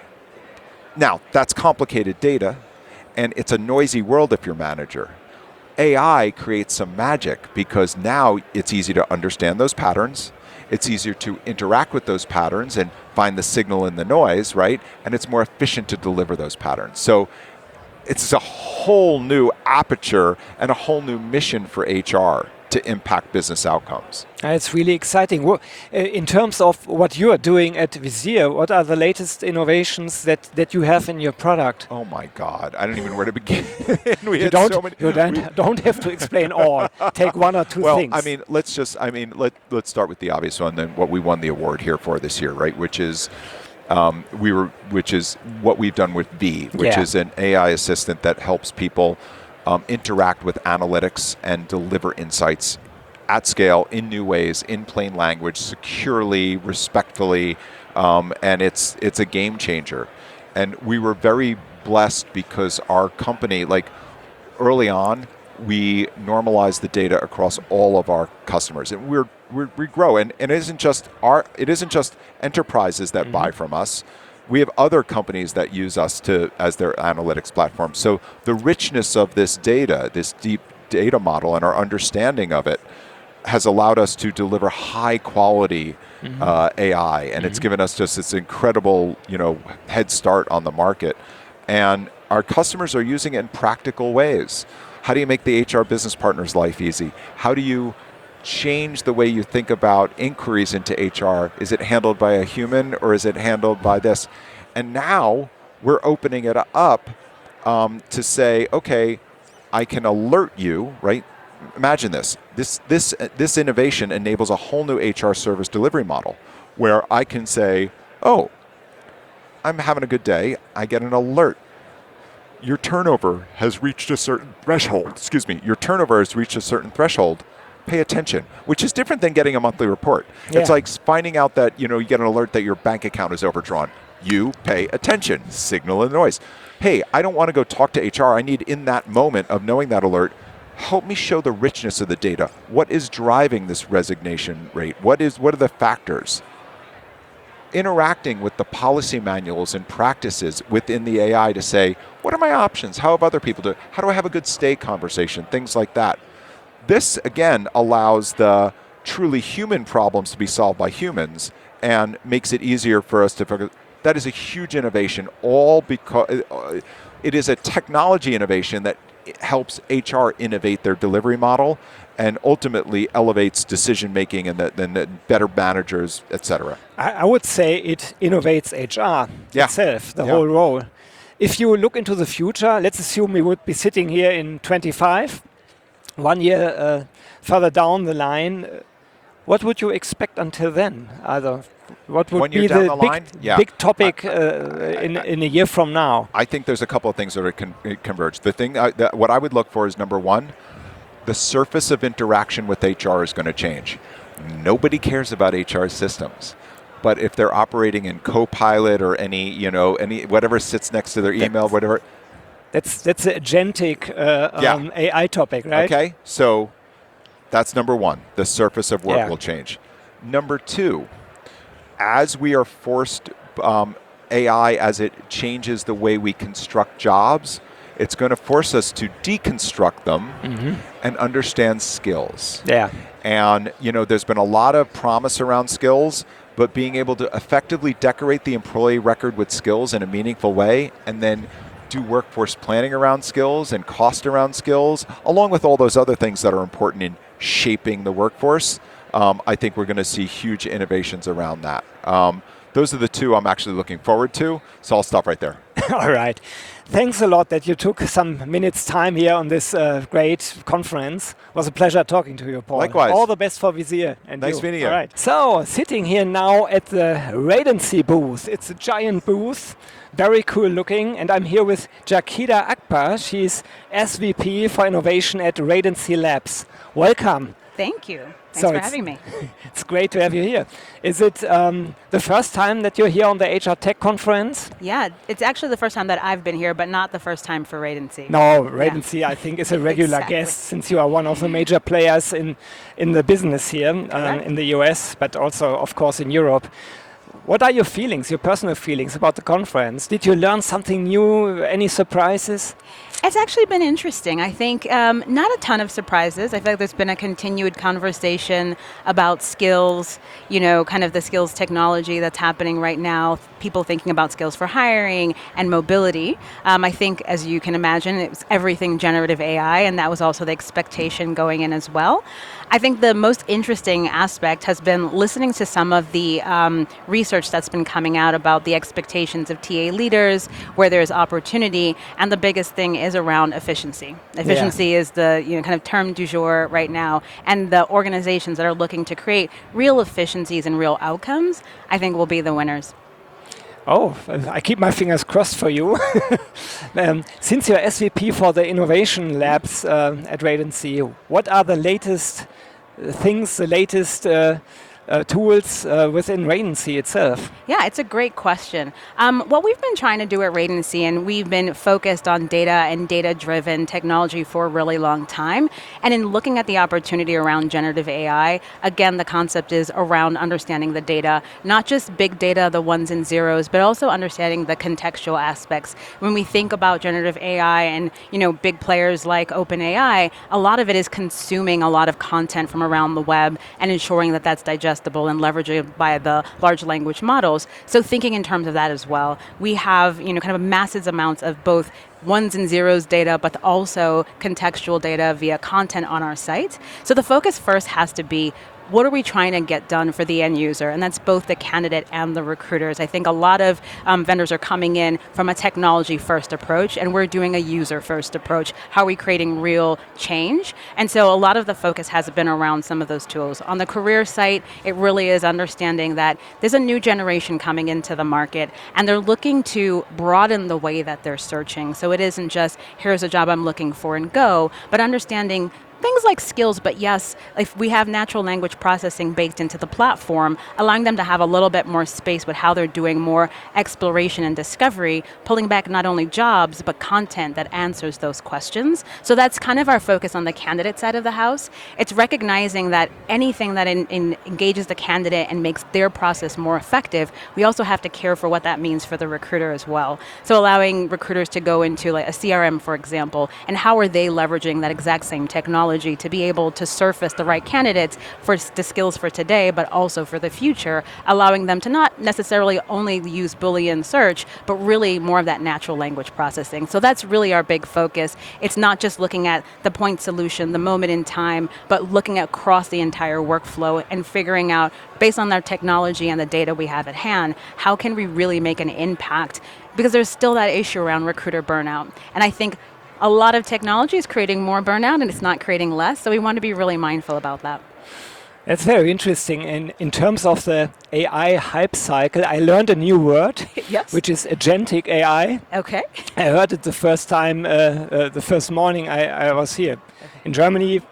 Speaker 11: Now, that's complicated data, and it's a noisy world if you're a manager. A I creates some magic because now it's easy to understand those patterns. It's easier to interact with those patterns and find the signal in the noise, right? And it's more efficient to deliver those patterns. So it's a whole new aperture and a whole new mission for H R to impact business outcomes.
Speaker 1: Uh, It's really exciting. Wo- uh, In terms of what you are doing at Visier, what are the latest innovations that, that you have in your product?
Speaker 11: Oh my God, I don't even know where to begin. we
Speaker 1: You
Speaker 11: had
Speaker 1: don't,
Speaker 11: so many.
Speaker 1: you don't, don't have to explain all. Take one or two
Speaker 11: well,
Speaker 1: things.
Speaker 11: I mean, let's just, I mean, let, let's start with the obvious one, then what we won the award here for this year, right? Which is, um, we were, which is what we've done with V, which
Speaker 1: Yeah.
Speaker 11: is an A I assistant that helps people um, interact with analytics and deliver insights at scale, in new ways, in plain language, securely, respectfully, um, and it's it's a game changer. And we were very blessed because our company, like early on, we normalized the data across all of our customers. And we're we, we grow, and, and it isn't just our it isn't just enterprises that buy from us. We have other companies that use us to as their analytics platform. So the richness of this data, this deep data model, and our understanding of it has allowed us to deliver high quality mm-hmm. uh, A I, and mm-hmm. it's given us just this incredible, you know, head start on the market. And our customers are using it in practical ways. How do you make the H R business partner's life easy? How do you change the way you think about inquiries into H R? Is it handled by a human or is it handled by this? And now we're opening it up um, to say, okay, I can alert you, right? Imagine this. This this this innovation enables a whole new H R service delivery model where I can say, oh, I'm having a good day. I get an alert. Your turnover has reached a certain threshold. Excuse me. Your turnover has reached a certain threshold. Pay attention, which is different than getting a monthly report. Yeah. It's like finding out that, you know, you get an alert that your bank account is overdrawn. You pay attention. Signal and noise. Hey, I don't want to go talk to H R. I need, in that moment of knowing that alert, help me show the richness of the data. What is driving this resignation rate? What is what are the factors? Interacting with the policy manuals and practices within the A I to say, what are my options? How have other people do? How do I have a good stay conversation? Things like that. This, again, allows the truly human problems to be solved by humans and makes it easier for us to focus. That is a huge innovation, all because uh, it is a technology innovation that helps H R innovate their delivery model and ultimately elevates decision making and the, and the better managers, et cetera.
Speaker 1: I, I would say it innovates H R
Speaker 11: yeah.
Speaker 1: itself, the
Speaker 11: yeah.
Speaker 1: whole role. If you look into the future, let's assume we would be sitting here in twenty-five, one year uh, further down the line. What would you expect until then? Either what would
Speaker 11: One
Speaker 1: be
Speaker 11: year down
Speaker 1: the,
Speaker 11: the
Speaker 1: big,
Speaker 11: line? Yeah.
Speaker 1: big topic
Speaker 11: I- I-
Speaker 1: uh, in, in a year from now?
Speaker 11: I think there's a couple of things that are con- converged. The thing, I, that, what I would look for is number one, the surface of interaction with H R is going to change. Nobody cares about H R systems, but if they're operating in Copilot or any, you know, any whatever sits next to their email,
Speaker 1: That's-
Speaker 11: whatever.
Speaker 1: That's that's the agentic uh,
Speaker 11: Yeah.
Speaker 1: um, A I topic, right?
Speaker 11: Okay, so that's number one. The surface of work
Speaker 1: Yeah.
Speaker 11: will change. Number two, as we are forced, um, A I, as it changes the way we construct jobs, it's going to force us to deconstruct them
Speaker 1: Mm-hmm.
Speaker 11: and understand skills.
Speaker 1: Yeah.
Speaker 11: And, you know, there's been a lot of promise around skills, but being able to effectively decorate the employee record with skills in a meaningful way and then do workforce planning around skills and cost around skills, along with all those other things that are important in shaping the workforce, um, I think we're going to see huge innovations around that. Um, those are the two I'm actually looking forward to, so I'll stop right there.
Speaker 1: All right. Thanks a lot that you took some minutes time here on this uh, great conference. It was a pleasure talking to you, Paul.
Speaker 11: Likewise.
Speaker 1: All the best for Visier. And
Speaker 11: Nice
Speaker 1: you.
Speaker 11: meeting you.
Speaker 1: All right. So, sitting here now at the Radency booth. It's a giant booth, very cool looking. And I'm here with Jakida Akbar. She's S V P for Innovation at Radency Labs. Welcome.
Speaker 12: Thank you. Thanks
Speaker 1: So
Speaker 12: for
Speaker 1: it's-
Speaker 12: having me.
Speaker 1: It's great to have you here. Is it um, the first time that you're here on the H R Tech conference?
Speaker 12: Yeah, it's actually the first time that I've been here, but not the first time for Radency.
Speaker 1: No, Radency, I think, is a regular
Speaker 12: Exactly.
Speaker 1: guest since you are one of the major players in, in the business here um,
Speaker 12: Correct.
Speaker 1: in the U S, but also, of course, in Europe. What are your feelings, your personal feelings about the conference? Did you learn something new? Any surprises?
Speaker 12: It's actually been interesting. I think um, not a ton of surprises. I feel like there's been a continued conversation about skills, you know, kind of the skills technology that's happening right now, people thinking about skills for hiring and mobility. Um, I think, as you can imagine, it was everything generative A I, and that was also the expectation going in as well. I think the most interesting aspect has been listening to some of the um, research that's been coming out about the expectations of T A leaders, where there's opportunity, and the biggest thing is around efficiency. Efficiency is the you know kind of term du jour right now, and the organizations that are looking to create real efficiencies and real outcomes, I think, will be the winners.
Speaker 1: Oh, I keep my fingers crossed for you. um, since you're S V P for the innovation labs uh, at Radency, what are the latest uh, things, the latest uh, uh, tools uh, within Radency itself?
Speaker 12: Yeah, it's a great question. Um, what we've been trying to do at Radency, and we've been focused on data and data-driven technology for a really long time, and in looking at the opportunity around generative A I, again, the concept is around understanding the data, not just big data, the ones and zeros, but also understanding the contextual aspects. When we think about generative A I and you know big players like OpenAI, a lot of it is consuming a lot of content from around the web and ensuring that that's digestible and leveraged by the large language models. So thinking in terms of that as well, we have you know kind of massive amounts of both ones and zeros data, but also contextual data via content on our site. So the focus first has to be, what are we trying to get done for the end user? And that's both the candidate and the recruiters. I think a lot of um, vendors are coming in from a technology-first approach, and we're doing a user-first approach. How are we creating real change? And so a lot of the focus has been around some of those tools. On the career site, it really is understanding that there's a new generation coming into the market, and they're looking to broaden the way that they're searching. So it isn't just, here's a job I'm looking for and go, but understanding things like skills, but yes, if we have natural language processing baked into the platform, allowing them to have a little bit more space with how they're doing more exploration and discovery, pulling back not only jobs, but content that answers those questions. So that's kind of our focus on the candidate side of the house. It's recognizing that anything that in, in engages the candidate and makes their process more effective, we also have to care for what that means for the recruiter as well. So allowing recruiters to go into like a C R M, for example, and how are they leveraging that exact same technology to be able to surface the right candidates for the skills for today, but also for the future, allowing them to not necessarily only use Boolean search, but really more of that natural language processing. So that's really our big focus. It's not just looking at the point solution, the moment in time, but looking across the entire workflow and figuring out, based on their technology and the data we have at hand, how can we really make an impact? Because there's still that issue around recruiter burnout. And I think a lot of technology is creating more burnout and it's not creating less, so we want to be really mindful about that.
Speaker 1: That's very interesting. And in terms of the A I hype cycle, I learned a new word,
Speaker 12: yes.
Speaker 1: which is agentic A I.
Speaker 12: Okay.
Speaker 1: I heard it the first time, uh, uh, the first morning I, I was here. Okay. In Germany,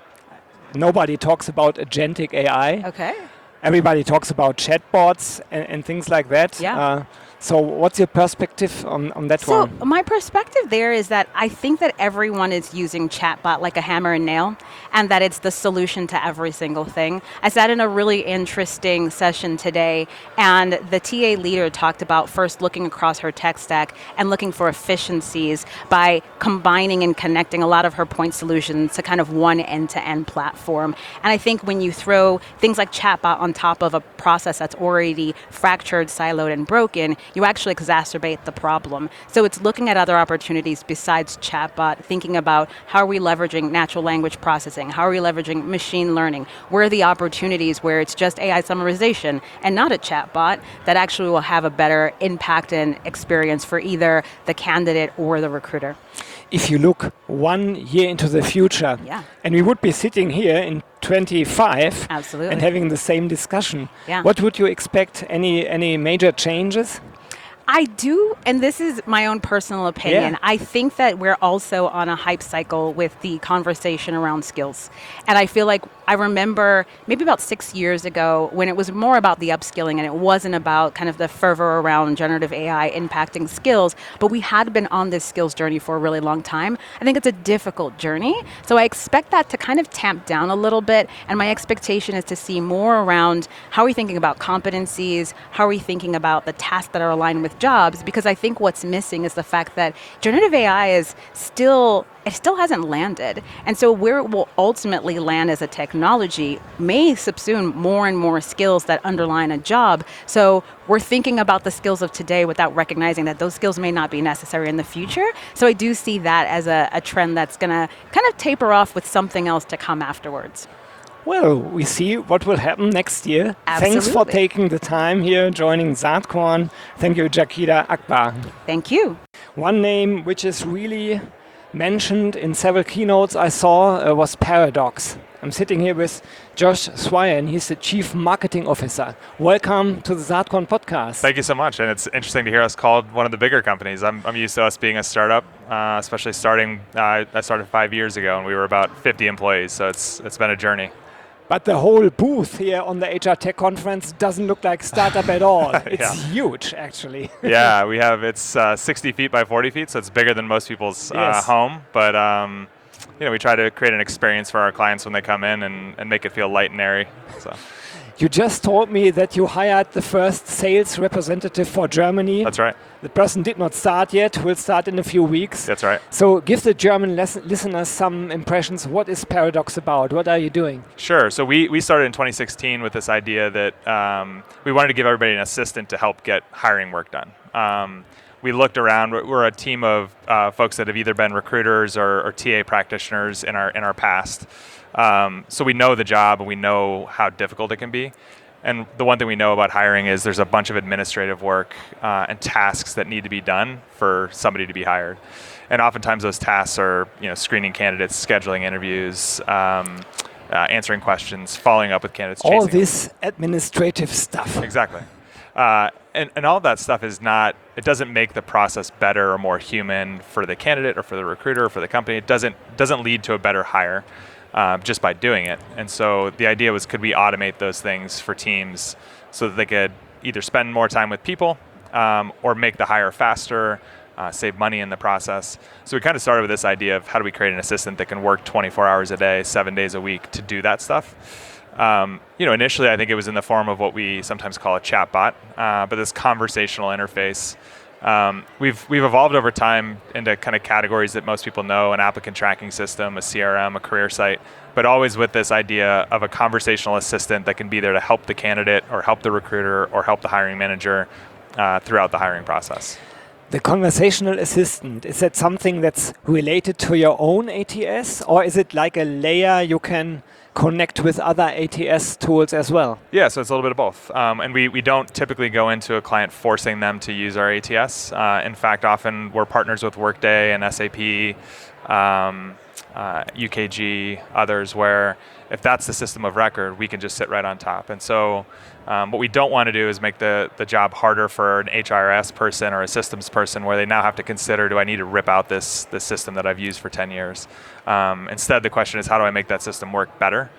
Speaker 1: nobody talks about agentic A I.
Speaker 12: Okay.
Speaker 1: Everybody talks about chatbots and, and things like that.
Speaker 12: Yeah.
Speaker 1: Uh, So what's your perspective on, on that
Speaker 12: so
Speaker 1: one?
Speaker 12: So my perspective there is that I think that everyone is using chatbot like a hammer and nail, and that it's the solution to every single thing. I sat in a really interesting session today, and the T A leader talked about first looking across her tech stack and looking for efficiencies by combining and connecting a lot of her point solutions to kind of one end-to-end platform. And I think when you throw things like chatbot on top of a process that's already fractured, siloed, and broken, you actually exacerbate the problem. So it's looking at other opportunities besides chatbot, thinking about how are we leveraging natural language processing, how are we leveraging machine learning, where are the opportunities where it's just A I summarization and not a chatbot that actually will have a better impact and experience for either the candidate or the recruiter.
Speaker 1: If you look one year into the future,
Speaker 12: yeah.
Speaker 1: and we would be sitting here in twenty-five
Speaker 12: Absolutely.
Speaker 1: and having the same discussion,
Speaker 12: yeah.
Speaker 1: what would you expect? Any any major changes?
Speaker 12: I do, and this is my own personal opinion,
Speaker 1: yeah.
Speaker 12: I think that we're also on a hype cycle with the conversation around skills. And I feel like I remember maybe about six years ago when it was more about the upskilling and it wasn't about kind of the fervor around generative A I impacting skills, but we had been on this skills journey for a really long time. I think it's a difficult journey. So I expect that to kind of tamp down a little bit. And my expectation is to see more around how are we thinking about competencies, how are we thinking about the tasks that are aligned with jobs, because I think what's missing is the fact that generative A I is still, it still hasn't landed. And so where it will ultimately land as a technology may subsume more and more skills that underline a job. So we're thinking about the skills of today without recognizing that those skills may not be necessary in the future. So I do see that as a, a trend that's going to kind of taper off with something else to come afterwards.
Speaker 1: Well, we see what will happen next year.
Speaker 12: Absolutely.
Speaker 1: Thanks for taking the time here, joining Saatkorn. Thank you, Jakida Akbar.
Speaker 12: Thank you.
Speaker 1: One name which is really mentioned in several keynotes I saw uh, was Paradox. I'm sitting here with Josh Swire, and he's the Chief Marketing Officer. Welcome to the Saatkorn podcast.
Speaker 13: Thank you so much, and it's interesting to hear us called one of the bigger companies. I'm, I'm used to us being a startup, uh, especially starting, uh, I started five years ago, and we were about fifty employees, so it's it's been a journey.
Speaker 1: But the whole booth here on the H R Tech conference doesn't look like startup at all. It's
Speaker 13: Yeah.
Speaker 1: huge, actually.
Speaker 13: Yeah, we have, it's uh, sixty feet by forty feet, so it's bigger than most people's uh,
Speaker 1: Yes.
Speaker 13: home. But um, you know, we try to create an experience for our clients when they come in and, and make it feel light and airy. So
Speaker 1: You just told me that you hired the first sales representative for Germany.
Speaker 13: that's right.
Speaker 1: The person did not start yet, will start in a few weeks.
Speaker 13: That's right.
Speaker 1: So give the German les- listeners some impressions. What is Paradox about? What are you doing?
Speaker 13: Sure. So we, we started in twenty sixteen with this idea that um, we wanted to give everybody an assistant to help get hiring work done. Um, we looked around. We're we're a team of uh, folks that have either been recruiters or, or T A practitioners in our in our past. Um, so we know the job and we know how difficult it can be. And the one thing we know about hiring is there's a bunch of administrative work uh, and tasks that need to be done for somebody to be hired. And oftentimes those tasks are, you know, screening candidates, scheduling interviews, um, uh, answering questions, following up with candidates.
Speaker 1: All
Speaker 13: chasing
Speaker 1: this administrative stuff.
Speaker 13: Exactly. Uh, and, and all of that stuff is not, it doesn't make the process better or more human for the candidate or for the recruiter or for the company. It doesn't doesn't lead to a better hire uh, just by doing it. And so the idea was, could we automate those things for teams so that they could either spend more time with people um, or make the hire faster, uh, save money in the process. So we kind of started with this idea of how do we create an assistant that can work twenty-four hours a day, seven days a week to do that stuff. Um, you know, initially I think it was in the form of what we sometimes call a chatbot, uh, but this conversational interface. Um, we've we've evolved over time into kind of categories that most people know: an applicant tracking system, a C R M, a career site, but always with this idea of a conversational assistant that can be there to help the candidate or help the recruiter or help the hiring manager uh, throughout the hiring process.
Speaker 1: The conversational assistant, is that something that's related to your own A T S, or is it like a layer you can connect with other A T S tools as well?
Speaker 13: Yeah, so it's a little bit of both. Um, and we, we don't typically go into a client forcing them to use our A T S. Uh, in fact, often we're partners with Workday and S A P, um, uh, U K G, others, where if that's the system of record, we can just sit right on top. And so um, what we don't want to do is make the, the job harder for an H R S person or a systems person where they now have to consider, do I need to rip out this, this system that I've used for ten years? Um, instead, the question is, how do I make that system work better?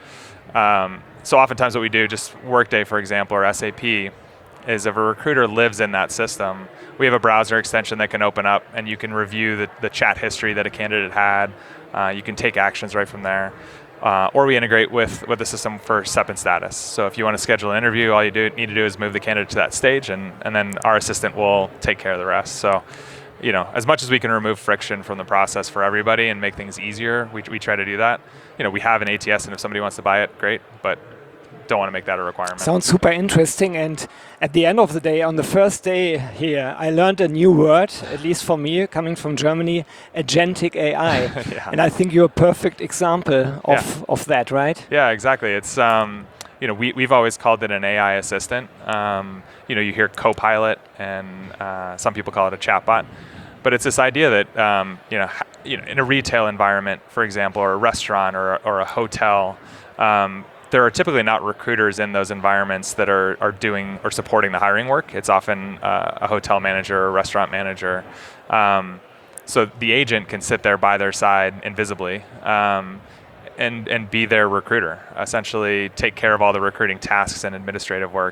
Speaker 13: Um, so oftentimes what we do, just Workday, for example, or S A P, is if a recruiter lives in that system, we have a browser extension that can open up and you can review the, the chat history that a candidate had. Uh, you can take actions right from there. Uh, or we integrate with, with the system for S E P and status. So if you want to schedule an interview, all you do, need to do is move the candidate to that stage, and, and then our assistant will take care of the rest. So, you know, as much as we can remove friction from the process for everybody and make things easier, we, we try to do that. You know, we have an A T S, and if somebody wants to buy it, great, but don't want to make that a requirement.
Speaker 1: Sounds super interesting. And at the end of the day, on the first day here, I learned a new word, at least for me, coming from Germany, agentic A I.
Speaker 13: Yeah.
Speaker 1: And I think you're a perfect example of,
Speaker 13: Yeah.
Speaker 1: of that, right?
Speaker 13: Yeah, exactly. It's um, you know, we we've always called it an A I assistant. Um, you know, you hear Copilot, and uh, some people call it a chatbot, but it's this idea that um, you know, ha- you know, in a retail environment, for example, or a restaurant or a, or a hotel. Um, There are typically not recruiters in those environments that are, are doing or supporting the hiring work. It's often uh, a hotel manager or a restaurant manager. Um, so the agent can sit there by their side invisibly um, and, and be their recruiter, essentially take care of all the recruiting tasks and administrative work.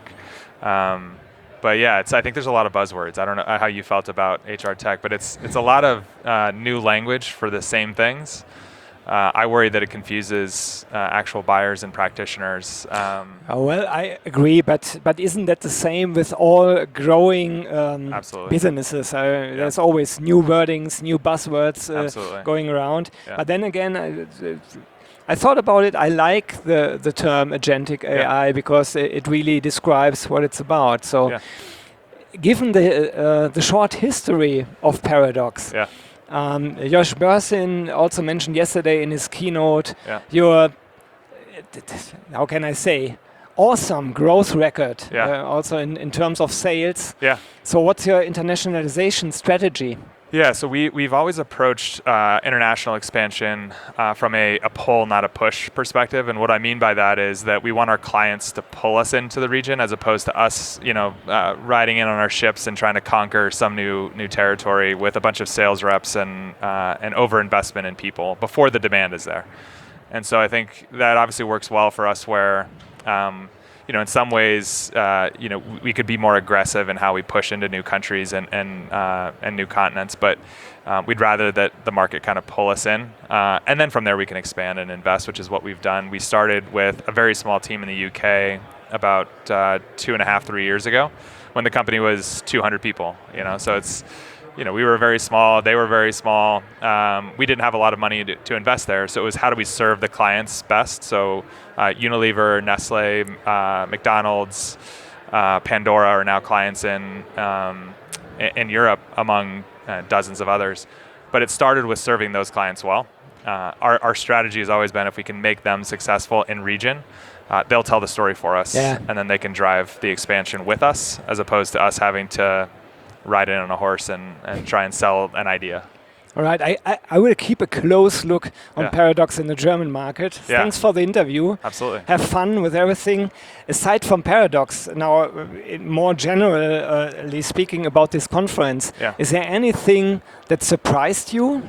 Speaker 13: Um, but yeah, it's, I think there's a lot of buzzwords. I don't know how you felt about H R tech, but it's, it's a lot of uh, new language for the same things. Uh, I worry that it confuses uh, actual buyers and practitioners. Um,
Speaker 1: Oh, well, I agree, but but isn't that the same with all growing um,
Speaker 13: Absolutely.
Speaker 1: businesses? Uh, There's always new wordings, new buzzwords uh,
Speaker 13: Absolutely.
Speaker 1: going around.
Speaker 13: Yeah.
Speaker 1: But then again, I, I thought about it. I like the, the term agentic A I
Speaker 13: Yeah.
Speaker 1: because it, it really describes what it's about. So,
Speaker 13: Yeah.
Speaker 1: given the uh, the short history of Paradox,
Speaker 13: yeah,
Speaker 1: um, Josh Bersin also mentioned yesterday in his keynote
Speaker 13: Yeah.
Speaker 1: your, how can I say, awesome growth record,
Speaker 13: Yeah.
Speaker 1: uh, also in, in terms of sales.
Speaker 13: yeah.
Speaker 1: So what's your internationalization strategy?
Speaker 13: Yeah, so we, we've always approached uh, international expansion uh, from a, a pull, not a push perspective. And what I mean by that is that we want our clients to pull us into the region as opposed to us, you know, uh, riding in on our ships and trying to conquer some new new territory with a bunch of sales reps and, uh, and overinvestment in people before the demand is there. And so I think that obviously works well for us where, um, you know, in some ways, uh, you know, we could be more aggressive in how we push into new countries and and, uh, and new continents, but um, we'd rather that the market kind of pull us in. Uh, and then from there we can expand and invest, which is what we've done. We started with a very small team in the U K about uh, two and a half, three years ago when the company was two hundred people, you know, so it's, you know, we were very small, they were very small. Um, we didn't have a lot of money to, to invest there, so it was how do we serve the clients best? So uh, Unilever, Nestle, uh, McDonald's, uh, Pandora are now clients in, um, in, in Europe among uh, dozens of others. But it started with serving those clients well. Uh, our, our strategy has always been if we can make them successful in region, uh, they'll tell the story for us,
Speaker 1: yeah.
Speaker 13: and then they can drive the expansion with us as opposed to us having to ride in on a horse and, and try and sell an idea.
Speaker 1: All right, I, I, I will keep a close look on
Speaker 13: Yeah.
Speaker 1: Paradox in the German market.
Speaker 13: Yeah.
Speaker 1: Thanks for the interview.
Speaker 13: Absolutely.
Speaker 1: Have fun with everything. Aside from Paradox, now uh, in more generally speaking about this conference,
Speaker 13: Yeah.
Speaker 1: is there anything that surprised you?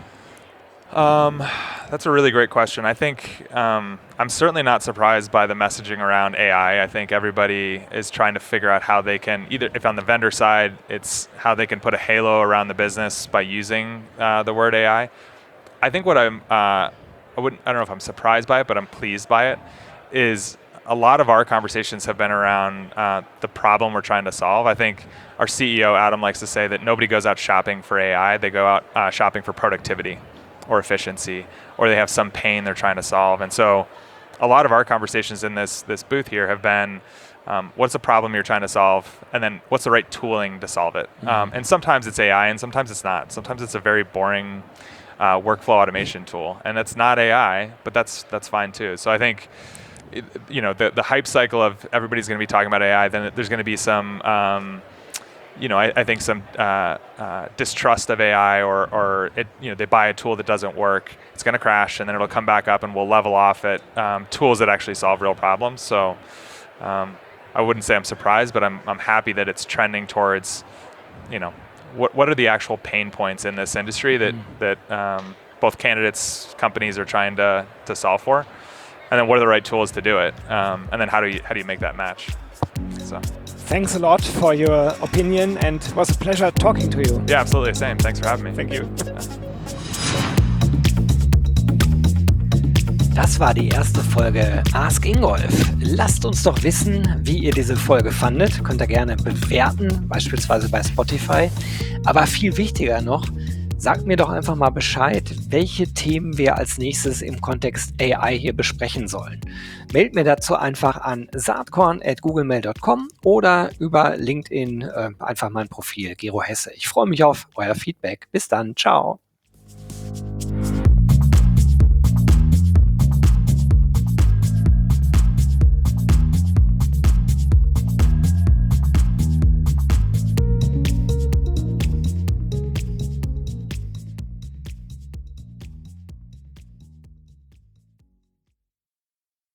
Speaker 13: Um, that's a really great question. I think um, I'm certainly not surprised by the messaging around A I. I think everybody is trying to figure out how they can, either if on the vendor side, it's how they can put a halo around the business by using uh, the word A I. I think what I'm, uh, I wouldn't, I don't know if I'm surprised by it, but I'm pleased by it, is a lot of our conversations have been around uh, the problem we're trying to solve. I think our C E O, Adam, likes to say that nobody goes out shopping for A I, they go out uh, shopping for productivity or efficiency, or they have some pain they're trying to solve. And so a lot of our conversations in this this booth here have been, um, what's the problem you're trying to solve? And then what's the right tooling to solve it?
Speaker 1: Mm-hmm.
Speaker 13: Um, and sometimes it's A I and sometimes it's not. Sometimes it's a very boring uh, workflow automation tool. And it's not A I, but that's that's fine too. So I think, it, you know, the, the hype cycle of everybody's gonna be talking about A I, then there's gonna be some, um, you know, I, I think some uh, uh, distrust of A I, or, or it, you know, they buy a tool that doesn't work, it's going to crash, and then it'll come back up, and we'll level off at um, tools that actually solve real problems. So um, I wouldn't say I'm surprised, but I'm I'm happy that it's trending towards, you know, what what are the actual pain points in this industry that mm. that um, both candidates, companies are trying to to solve for, and then what are the right tools to do it, um, and then how do you how do you make that match? So.
Speaker 1: Thanks a lot for your opinion, and it was a pleasure talking to you.
Speaker 13: Yeah, absolutely. Same. Thanks for having me.
Speaker 1: Thank you. Das war die erste Folge Ask Ingolf. Lasst uns doch wissen, wie ihr diese Folge fandet. Könnt ihr gerne bewerten, beispielsweise bei Spotify. Aber viel wichtiger noch, sagt mir doch einfach mal Bescheid, welche Themen wir als nächstes im Kontext A I hier besprechen sollen. Mailt mir dazu einfach an saatkorn at googlemail dot com oder über LinkedIn äh, einfach mein Profil Gero Hesse. Ich freue mich auf euer Feedback. Bis dann. Ciao.